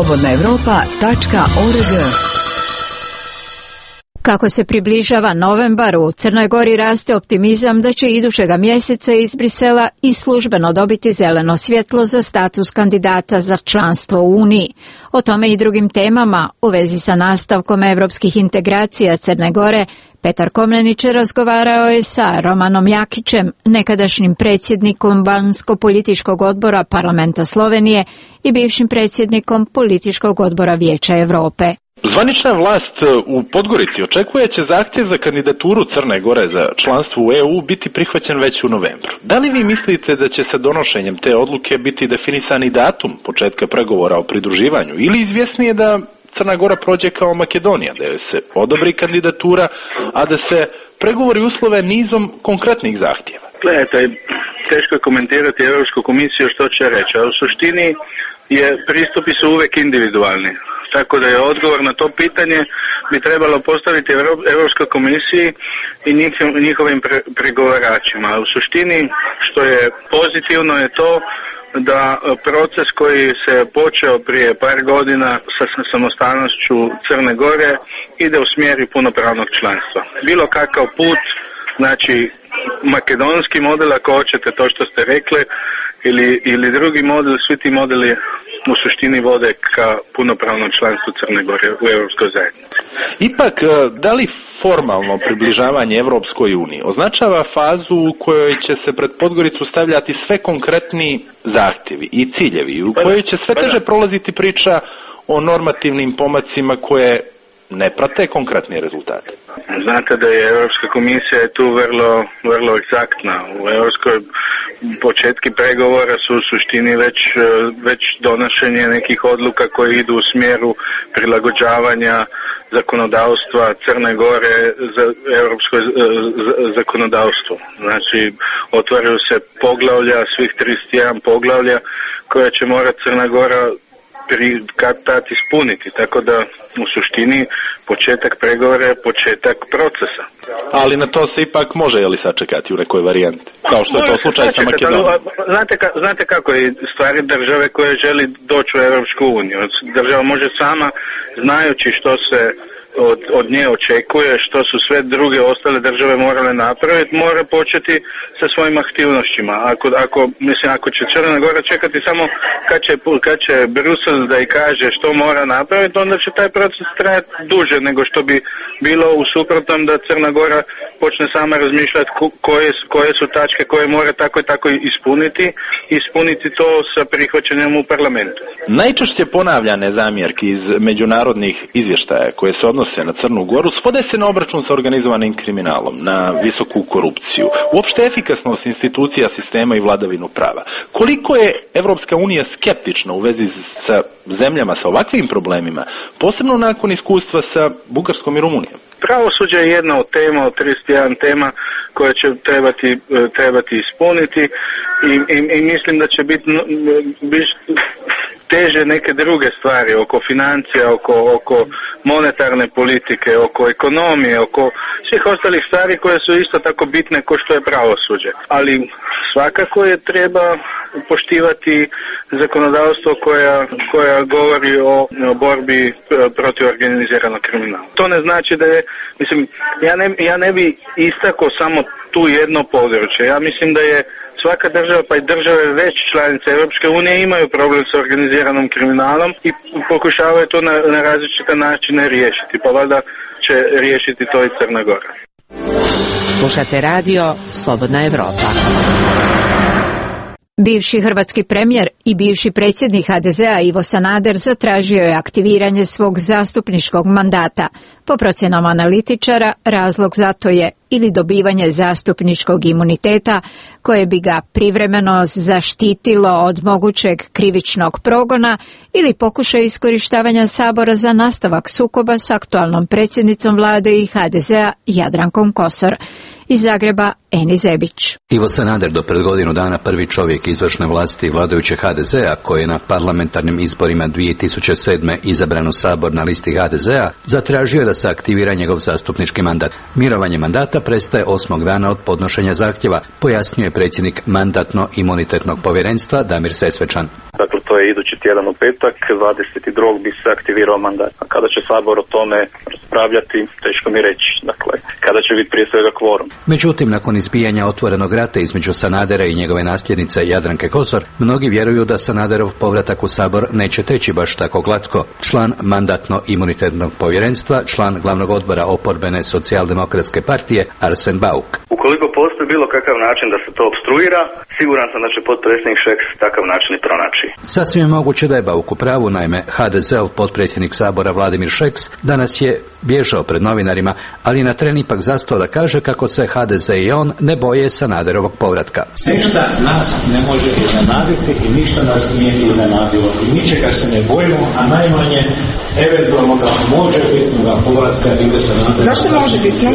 slobodnaevropa.org. Kako se približava novembar, u Crnoj Gori raste optimizam da će idućega mjeseca iz Brisela i službeno dobiti zeleno svjetlo za status kandidata za članstvo u Uniji. O tome i drugim temama u vezi sa nastavkom evropskih integracija Crne Gore Petar Komnenić razgovarao je sa Romanom Jakićem, nekadašnjim predsjednikom Bansko-političkog odbora Parlamenta Slovenije i bivšim predsjednikom Političkog odbora Vijeća Europe. Zvanična vlast u Podgorici očekuje će zahtjev za kandidaturu Crne Gore za članstvo u EU biti prihvaćen već u novembru. Da li vi mislite da će sa donošenjem te odluke biti definisani datum početka pregovora o pridruživanju ili izvjesnije da Crna Gora prođe kao Makedonija, da se odobri kandidatura, a da se pregovori uslove nizom konkretnih zahtjeva? Gledajte, teško je komentirati Europsku komisiju što će reći, a u suštini pristupi su uvijek individualni. Tako da je odgovor na to pitanje bi trebalo postaviti Europskoj komisiji i njihovim pregovaračima. U suštini što je pozitivno je to da proces koji se počeo prije par godina sa samostalnošću Crne Gore ide u smjeru punopravnog članstva. Bilo kakav put, znači makedonski model ako hoćete to što ste rekli ili drugi model, svi ti modeli u suštini vode ka punopravnom članstvu Crne Gore u Europskoj zajednici. Ipak, da li formalno približavanje Evropskoj uniji označava fazu u kojoj će se pred Podgoricu stavljati sve konkretni zahtjevi i ciljevi, u kojoj će sve teže prolaziti priča o normativnim pomacima koje ne prate konkretni rezultate? Znate da je Europska komisija tu vrlo egzaktna. U Europskoj početki pregovora su u suštini već donošenje nekih odluka koje idu u smjeru prilagođavanja zakonodavstva Crne Gore za europsko zakonodavstvo. Znači, otvaraju se poglavlja, svih 31 poglavlja koja će morati Crna Gora kad ispuniti, tako da u suštini početak pregovora je početak procesa. Ali na to se ipak može sačekati u nekoj varijanti, kao što je to slučaj sa Makedonijom. Znate kako je stvari države koje želi doći u Europsku uniju. Država može sama, znajući što se od nje očekuje, što su sve druge ostale države morale napraviti, mora početi sa svojim aktivnostima. Ako će Crna Gora čekati samo kad će Brusel da i kaže što mora napraviti, onda će taj proces trajati duže nego što bi bilo u suprotnom da Crna Gora počne sama razmišljati koje su tačke koje mora tako i tako ispuniti to sa prihvaćanjem u parlamentu. Najčešće ponavljane zamjerke iz međunarodnih izvještaja koje se odnose na Crnu Goru svode se na obračun sa organizovanim kriminalom, na visoku korupciju, uopšte efikasnost institucija, sistema i vladavinu prava. Koliko je Evropska unija skeptična u vezi sa zemljama sa ovakvim problemima, posebno nakon iskustva sa Bugarskom i Rumunijom? Pravosuđe je jedna od tema, od 31 tema koje će trebati ispuniti i mislim da će biti teže neke druge stvari oko financija, oko monetarne politike, oko ekonomije, oko svih ostalih stvari koje su isto tako bitne kao što je pravosuđe. Ali svakako je treba poštivati zakonodavstvo koja govori o borbi protiv organiziranog kriminala. To ne znači da je, ja ne bi istakao samo tu jedno područje. Ja mislim da je svaka država, pa i države već članice Europske unije imaju problem sa organiziranim kriminalom i pokušavaju to na različite načine riješiti. Pa valjda će riješiti to i Crna Gora. Slušate radio Slobodna Evropa. Bivši hrvatski premijer i bivši predsjednik HDZ-a Ivo Sanader zatražio je aktiviranje svog zastupničkog mandata. Po procjenama analitičara, razlog za to je ili dobivanje zastupničkog imuniteta koje bi ga privremeno zaštitilo od mogućeg krivičnog progona ili pokušaj iskorištavanja Sabora za nastavak sukoba s aktualnom predsjednicom vlade i HDZ-a Jadrankom Kosor. Iz Zagreba, Eni Zebić. Ivo Sanader, do pred godinu dana prvi čovjek izvršne vlasti vladajuće HDZ-a, koji je na parlamentarnim izborima 2007. izabran u Sabor na listi HDZ-a, zatražio da se aktivira njegov zastupnički mandat. Mirovanje mandata prestaje 8. dana od podnošenja zahtjeva, pojasnio je predsjednik Mandatno-imunitetnog povjerenstva Damir Sesvečan. Dakle, to je idući tjedan u petak, 22. bi se aktivirao mandat. A kada će Sabor o tome raspravljati, teško mi reći. Dakle, kada će biti prije svega kvorum. Međutim, nakon izbijanja otvorenog rata između Sanadera i njegove nasljednice Jadranke Kosor, mnogi vjeruju da Sanaderov povratak u Sabor neće teći baš tako glatko. Član Mandatno-imunitetnog povjerenstva, član glavnog odbora oporbene socijaldemokratske partije Arsen Bauk. Ukoliko postoji bilo kakav način da se to opstruira, siguran sam da će potpredsjednik Šeks takav način i pronaći. Sasvim je moguće da je Bauk u pravu, naime HDZ-ov potpredsjednik Sabora Vladimir Šeks danas je bježao pred novinarima, ali na tren ipak zastao da kaže kako se HDZ i on ne boje Sanaderovog povratka. Ništa nas ne može iznenaditi i ništa nas nije iznenadilo i ničega se ne bojimo, a najmanje eventualnoga može bitnoga povratka Ive Sanadera. Zašto može bitno?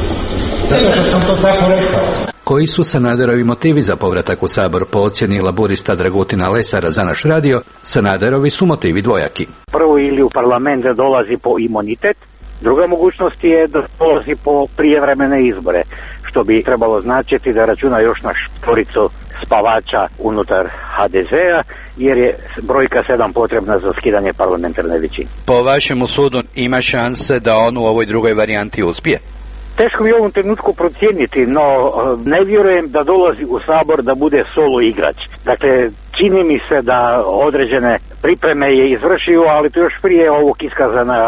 Zato što sam to tako rekao. Koji su Sanaderovi motivi za povratak u Sabor? Po ocjeni laburista Dragutina Lesara za naš radio, Sanaderovi su motivi dvojaki. Prvo, ili u parlament da dolazi po imunitet, druga mogućnost je da dolazi po prijevremene izbore, što bi trebalo značiti da računa još na štoricu spavača unutar HDZ-a, jer je brojka 7 potrebna za skidanje parlamentarne većine. Po vašemu sudu ima šanse da on u ovoj drugoj varijanti uspije? Teško mi u ovom trenutku procijeniti, no ne vjerujem da dolazi u Sabor da bude solo igrač. Dakle, čini mi se da određene pripreme je izvršio, ali to još prije ovog iskaza na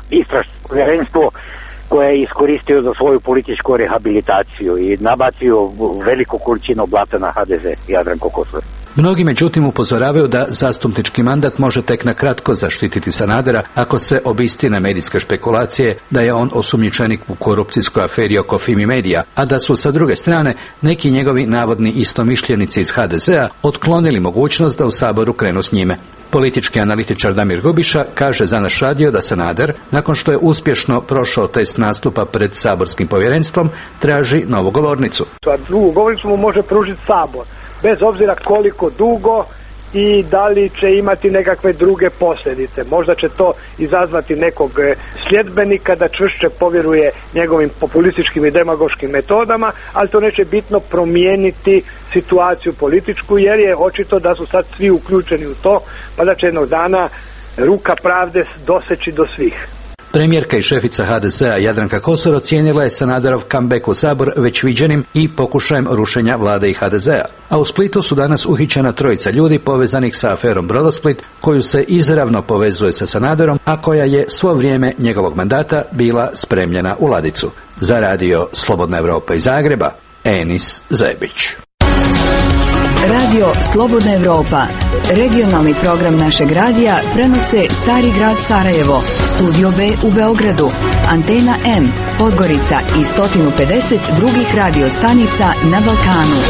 istražno povjerenstvo koje je iskoristio za svoju političku rehabilitaciju i nabacio veliku količinu blata na HDZ Jadranko Kosor. Mnogi međutim upozoravaju da zastupnički mandat može tek na kratko zaštititi Sanadera ako se obistine medijske špekulacije da je on osumnjičenik u korupcijskoj aferi oko Fimi Medija, a da su sa druge strane neki njegovi navodni istomišljenici iz HDZ-a otklonili mogućnost da u Saboru krenu s njime. Politički analitičar Damir Gubiša kaže za naš radio da Sanader, nakon što je uspješno prošao test nastupa pred saborskim povjerenstvom, traži novu govornicu. Drugu govornicu mu može pružiti Sabor, bez obzira koliko dugo i da li će imati nekakve druge posljedice. Možda će to izazvati nekog sljedbenika da čvršće povjeruje njegovim populističkim i demagoškim metodama, ali to neće bitno promijeniti situaciju političku, jer je očito da su sad svi uključeni u to, pa da će jednog dana ruka pravde doseći do svih. Premijerka i šefica HDZ-a Jadranka Kosor ocijenila je Sanaderov comeback u Sabor već viđenim i pokušajem rušenja vlade i HDZ-a. A u Splitu su danas uhićena 3 ljudi povezanih sa aferom Brodosplit, koju se izravno povezuje sa Sanaderom, a koja je svo vrijeme njegovog mandata bila spremljena u ladicu. Za radio Slobodna Evropa iz Zagreba, Enis Zebić. Radio Slobodna Evropa, regionalni program našeg radija, prenose Stari grad Sarajevo, Studio B u Beogradu, Antena M, Podgorica i 150 drugih radio stanica na Balkanu.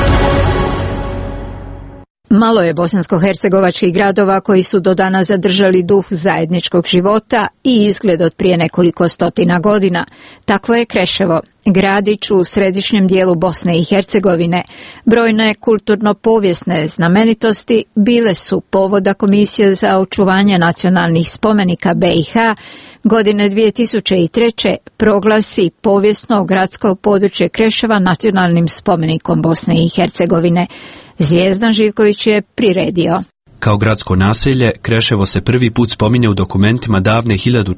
Malo je bosansko-hercegovačkih gradova koji su do danas zadržali duh zajedničkog života i izgled od prije nekoliko stotina godina. Takvo je Kreševo, gradić u središnjem dijelu Bosne i Hercegovine. Brojne kulturno-povijesne znamenitosti bile su povoda Komisije za očuvanje nacionalnih spomenika BiH godine 2003. proglasi povijesno gradsko područje Kreševa nacionalnim spomenikom Bosne i Hercegovine. Zvijezdan Živković je priredio. Kao gradsko naselje, Kreševo se prvi put spominje u dokumentima davne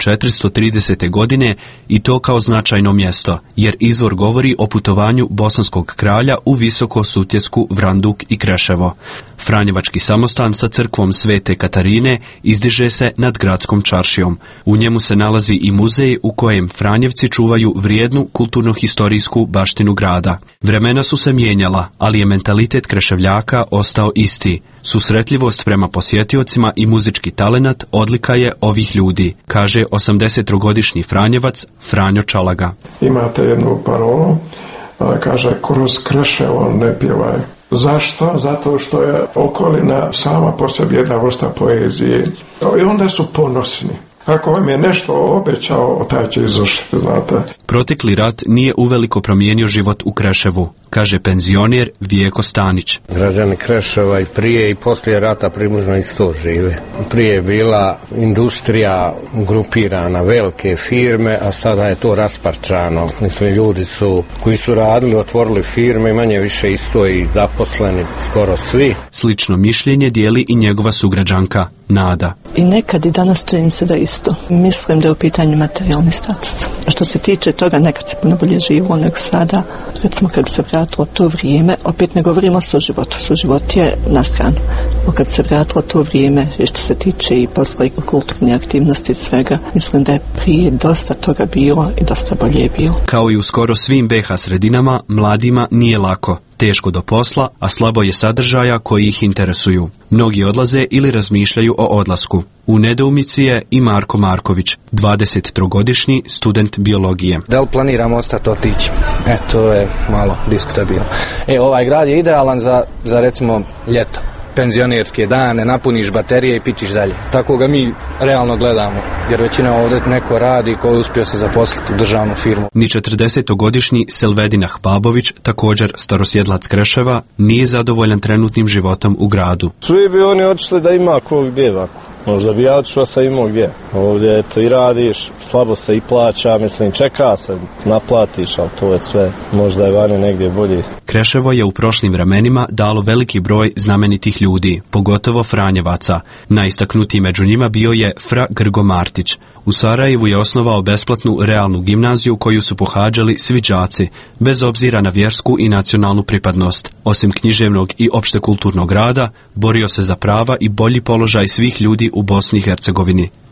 1430. godine i to kao značajno mjesto, jer izvor govori o putovanju bosanskog kralja u Visoko, Sutjesku, Vranduk i Kreševo. Franjevački samostan sa crkvom Svete Katarine izdiže se nad gradskom čaršijom. U njemu se nalazi i muzej u kojem Franjevci čuvaju vrijednu kulturno-historijsku baštinu grada. Vremena su se mijenjala, ali je mentalitet Kreševljaka ostao isti. Susretljivost prema posjetiocima i muzički talenat odlika je ovih ljudi, kaže 83-godišnji Franjevac Franjo Čalaga. Imate jednu parolu, kaže kroz Kreševo ne pjevaj. Zašto? Zato što je okolina sama po sebi jedna vrsta poezije. I onda su ponosni. Ako vam je nešto obećao, taj će izvršiti, znate. Protekli rat nije uveliko promijenio život u Kreševu, kaže penzioner Vijeko Stanić. Građani Kreševa i prije i poslije rata približno isto žive. Prije je bila industrija grupirana, velike firme, a sada je to rasparčano. Mislim, ljudi koji su radili, otvorili firme, manje više isto i zaposleni, skoro svi. Slično mišljenje dijeli i njegova sugrađanka Nada. I nekad i danas čini se da isto. Mislim da je u pitanju materijalni status. Što se tiče toga, nekad se puno bolje živo nego sada. Recimo kad se vratilo to vrijeme, opet ne govorimo o suživotu. Suživot je na stranu. Kad se vratilo to vrijeme, što se tiče i posla i kulturne aktivnosti i svega, mislim da je prije dosta toga bilo i dosta bolje je bilo. Kao i u skoro svim BiH sredinama, mladima nije lako. Teško do posla, a slabo je sadržaja koji ih interesuju. Mnogi odlaze ili razmišljaju o odlasku. U nedoumici je i Marko Marković, 23-godišnji student biologije. Da li planiramo ostati otići? To je malo diskutabilno. Ovaj grad je idealan za recimo ljeto. Penzionerske dane, napuniš baterije i pičiš dalje. Tako ga mi realno gledamo, jer većina ovdje neko radi koji je uspio se zaposliti u državnu firmu. Ni 40-godišnji Selvedina Hbabović, također starosjedlac Kreševa, nije zadovoljan trenutnim životom u gradu. Svi bi oni odšli da ima kog gdje ovako. Možda bi ja odšao sa imao gdje. Ovdje to i radiš, slabo se i plaća, mislim čeka se, naplatiš, ali to je sve. Možda je vani negdje bolje. Kreševo je u prošlim vremenima dalo veliki broj znamenitih ljudi, pogotovo Franjevaca. Najistaknutiji među njima bio je Fra Grgo Martić. U Sarajevu je osnovao besplatnu realnu gimnaziju koju su pohađali svi đaci, bez obzira na vjersku i nacionalnu pripadnost. Osim književnog i opštekulturnog rada, borio se za prava i bolji položaj svih ljudi u Bosni i Hercegovini.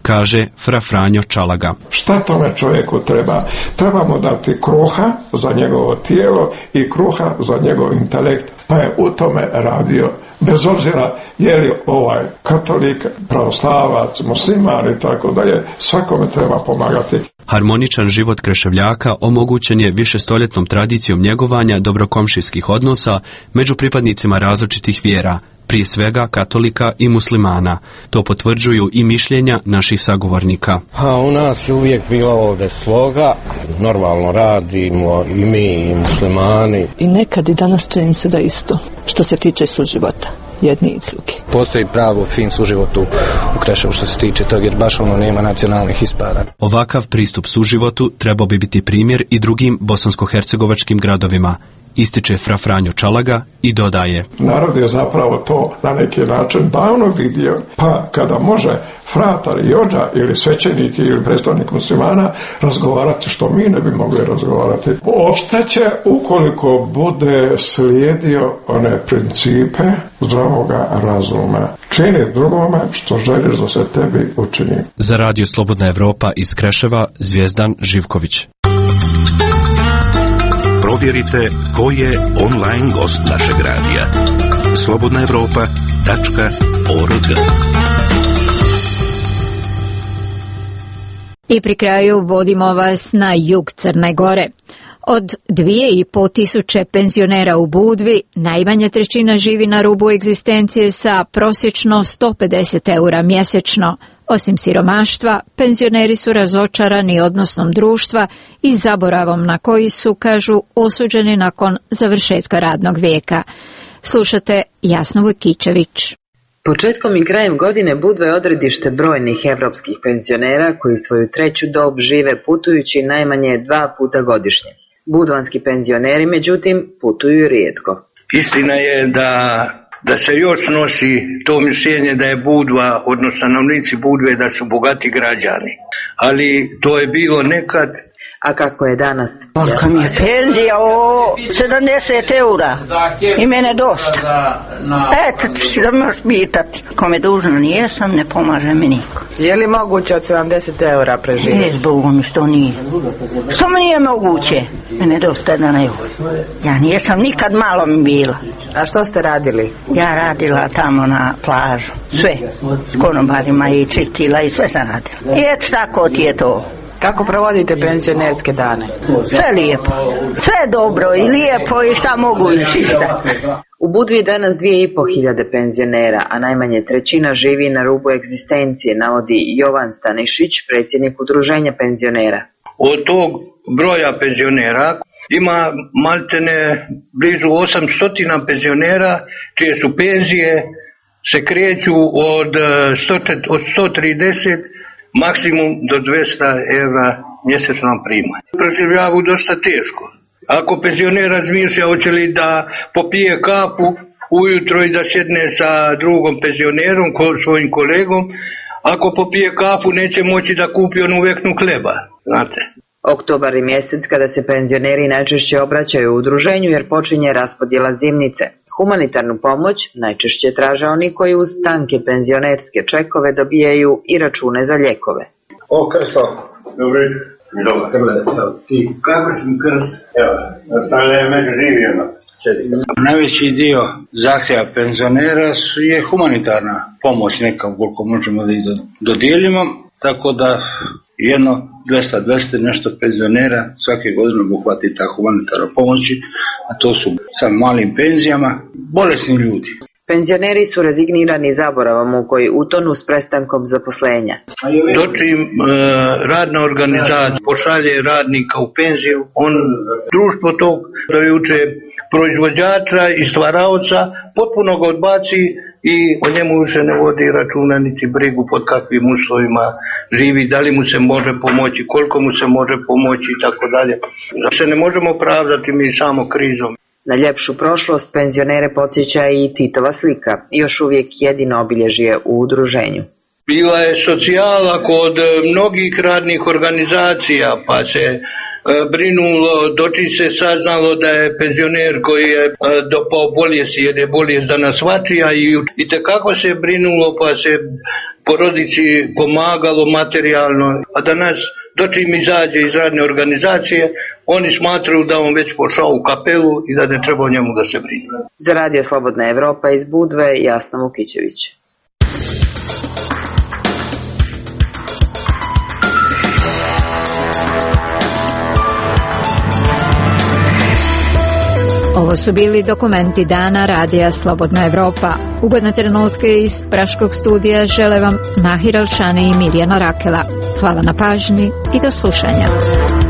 kaže fra Franjo Čalaga. Šta tome čovjeku treba? Treba mu dati kruha za njegovo tijelo i kruha za njegov intelekt. Pa je u tome radio. Bez obzira je li katolik, pravoslavac, musliman i tako dalje, svakome treba pomagati. Harmoničan život Kreševljaka omogućen je višestoljetnom tradicijom njegovanja dobrokomšijskih odnosa među pripadnicima različitih vjera, prije svega katolika i muslimana. To potvrđuju i mišljenja naših sagovornika. U nas je uvijek bila ovdje sloga, normalno radimo i mi i muslimani. I nekad i danas čini mi se da isto, što se tiče suživota, jedni i drugi. Postoji pravo fin suživot u Kreševu što se tiče tog, jer baš nema nacionalnih ispada. Ovakav pristup suživotu trebao bi biti primjer i drugim bosansko-hercegovačkim gradovima, ističe fra Franjo Čalaga i dodaje. Narod je zapravo to na neki način davno vidio, pa kada može fratar i ođa ili svećenik ili predstavnik muslimana razgovarati što mi ne bi mogli razgovarati. Opstaće ukoliko bude slijedio one principe zdravoga razuma. Čini drugome što želiš da se tebi učini. Za Radio Slobodna Evropa iz Kreševa, Zvijezdan Živković. Provjerite ko je online gost našeg radija. slobodnaevropa.org. I pri kraju vodimo vas na jug Crne Gore. Od 2500 penzionera u Budvi, najmanja trećina živi na rubu egzistencije sa prosječno 150 eura mjesečno. Osim siromaštva, penzioneri su razočarani odnosom društva i zaboravom na koji su, kažu, osuđeni nakon završetka radnog vijeka. Slušate Jasnu Vojkičević. Početkom i krajem godine Budva je odredište brojnih evropskih penzionera koji svoju treću dob žive putujući najmanje 2 puta godišnje. Budvanski penzioneri, međutim, putuju rijetko. Istina je da se još nosi to mišljenje da je Budva, odnosno stanovnici Budve, da su bogati građani. Ali to je bilo nekad. A kako je danas? Kolika mi je penzija, 70 eura. I mene dosta. Eto ti da možeš pitati. Ko me dužno nijesam, ne pomaže mi niko. Je li moguće od 70 eura preživjeti? Zbogom što nije. Što mi nije moguće? Mene dosta 1 euro. Ja nijesam nikad malo mi bila. A što ste radili? Ja radila tamo na plažu. Sve. S konobarima i čitila i sve sam radila. I eto tako ti je to. Kako provodite penzionerske dane? Sve lijepo. Sve dobro i lijepo i šta mogu i šista. U Budvi je danas 2500 penzionera, a najmanje trećina živi na rubu egzistencije, navodi Jovan Stanišić, predsjednik udruženja penzionera. Od tog broja penzionera ima maltene blizu 800 penzionera čije su penzije se kreću od 130 maksimum do 200 evra mjesečno primanje. Preživljavu dosta teško. Ako penzioner razmišlja hoće li da popije kapu ujutro i da sjedne sa drugom penzionerom, svojim kolegom, ako popije kafu neće moći da kupi onu veknu hleba, znate. Oktobar je mjesec kada se penzioneri najčešće obraćaju u udruženju jer počinje raspodjela zimnice. Humanitarnu pomoć najčešće traže oni koji uz tanke penzionerske čekove dobijaju i račune za lijekove. O, Krsto, dobro. Dobro, Krle, ti kako si mi Krst? Evo, ostale je među živjeno. Najveći dio zahtjeva penzionera je humanitarna pomoć neka koliko možemo da ih dodijelimo, tako da jedno 200 nešto penzionera svake godine obuhvati ta humanitarna pomoći, a to su sa malim penzijama, bolesni ljudi. Penzioneri su rezignirani zaboravom u koji utonu s prestankom zaposlenja. Dočim radna organizacija pošalje radnika u penziju, društvo tog dojuče proizvođača i stvaraoca potpuno ga odbaci i o njemu se ne vodi računa niti brigu pod kakvim uslovima živi, da li mu se može pomoći, koliko mu se može pomoći i tako dalje. Se ne možemo pravdati mi samo krizom. Na ljepšu prošlost penzionere podsjeća i Titova slika, još uvijek jedino obilježje u udruženju. Bila je socijala kod mnogih radnih organizacija, pa se brinulo, doći se saznalo da je penzioner koji je dopao bolest, jer je bolest danas svačija i tekako se brinulo, pa se porodici pomagalo materijalno, a da nas dočim izađe iz radne organizacije, oni smatraju da on već pošao u kapelu i da ne treba o njemu da se brine. Za Radio Slobodna Evropa iz Budve, Jasna Vukićević. Ovo su bili dokumenti dana Radija Slobodna Evropa. Ugodne trenutke iz Praškog studija žele vam Mahir Alšani i Mirjana Rakela. Hvala na pažnji i do slušanja.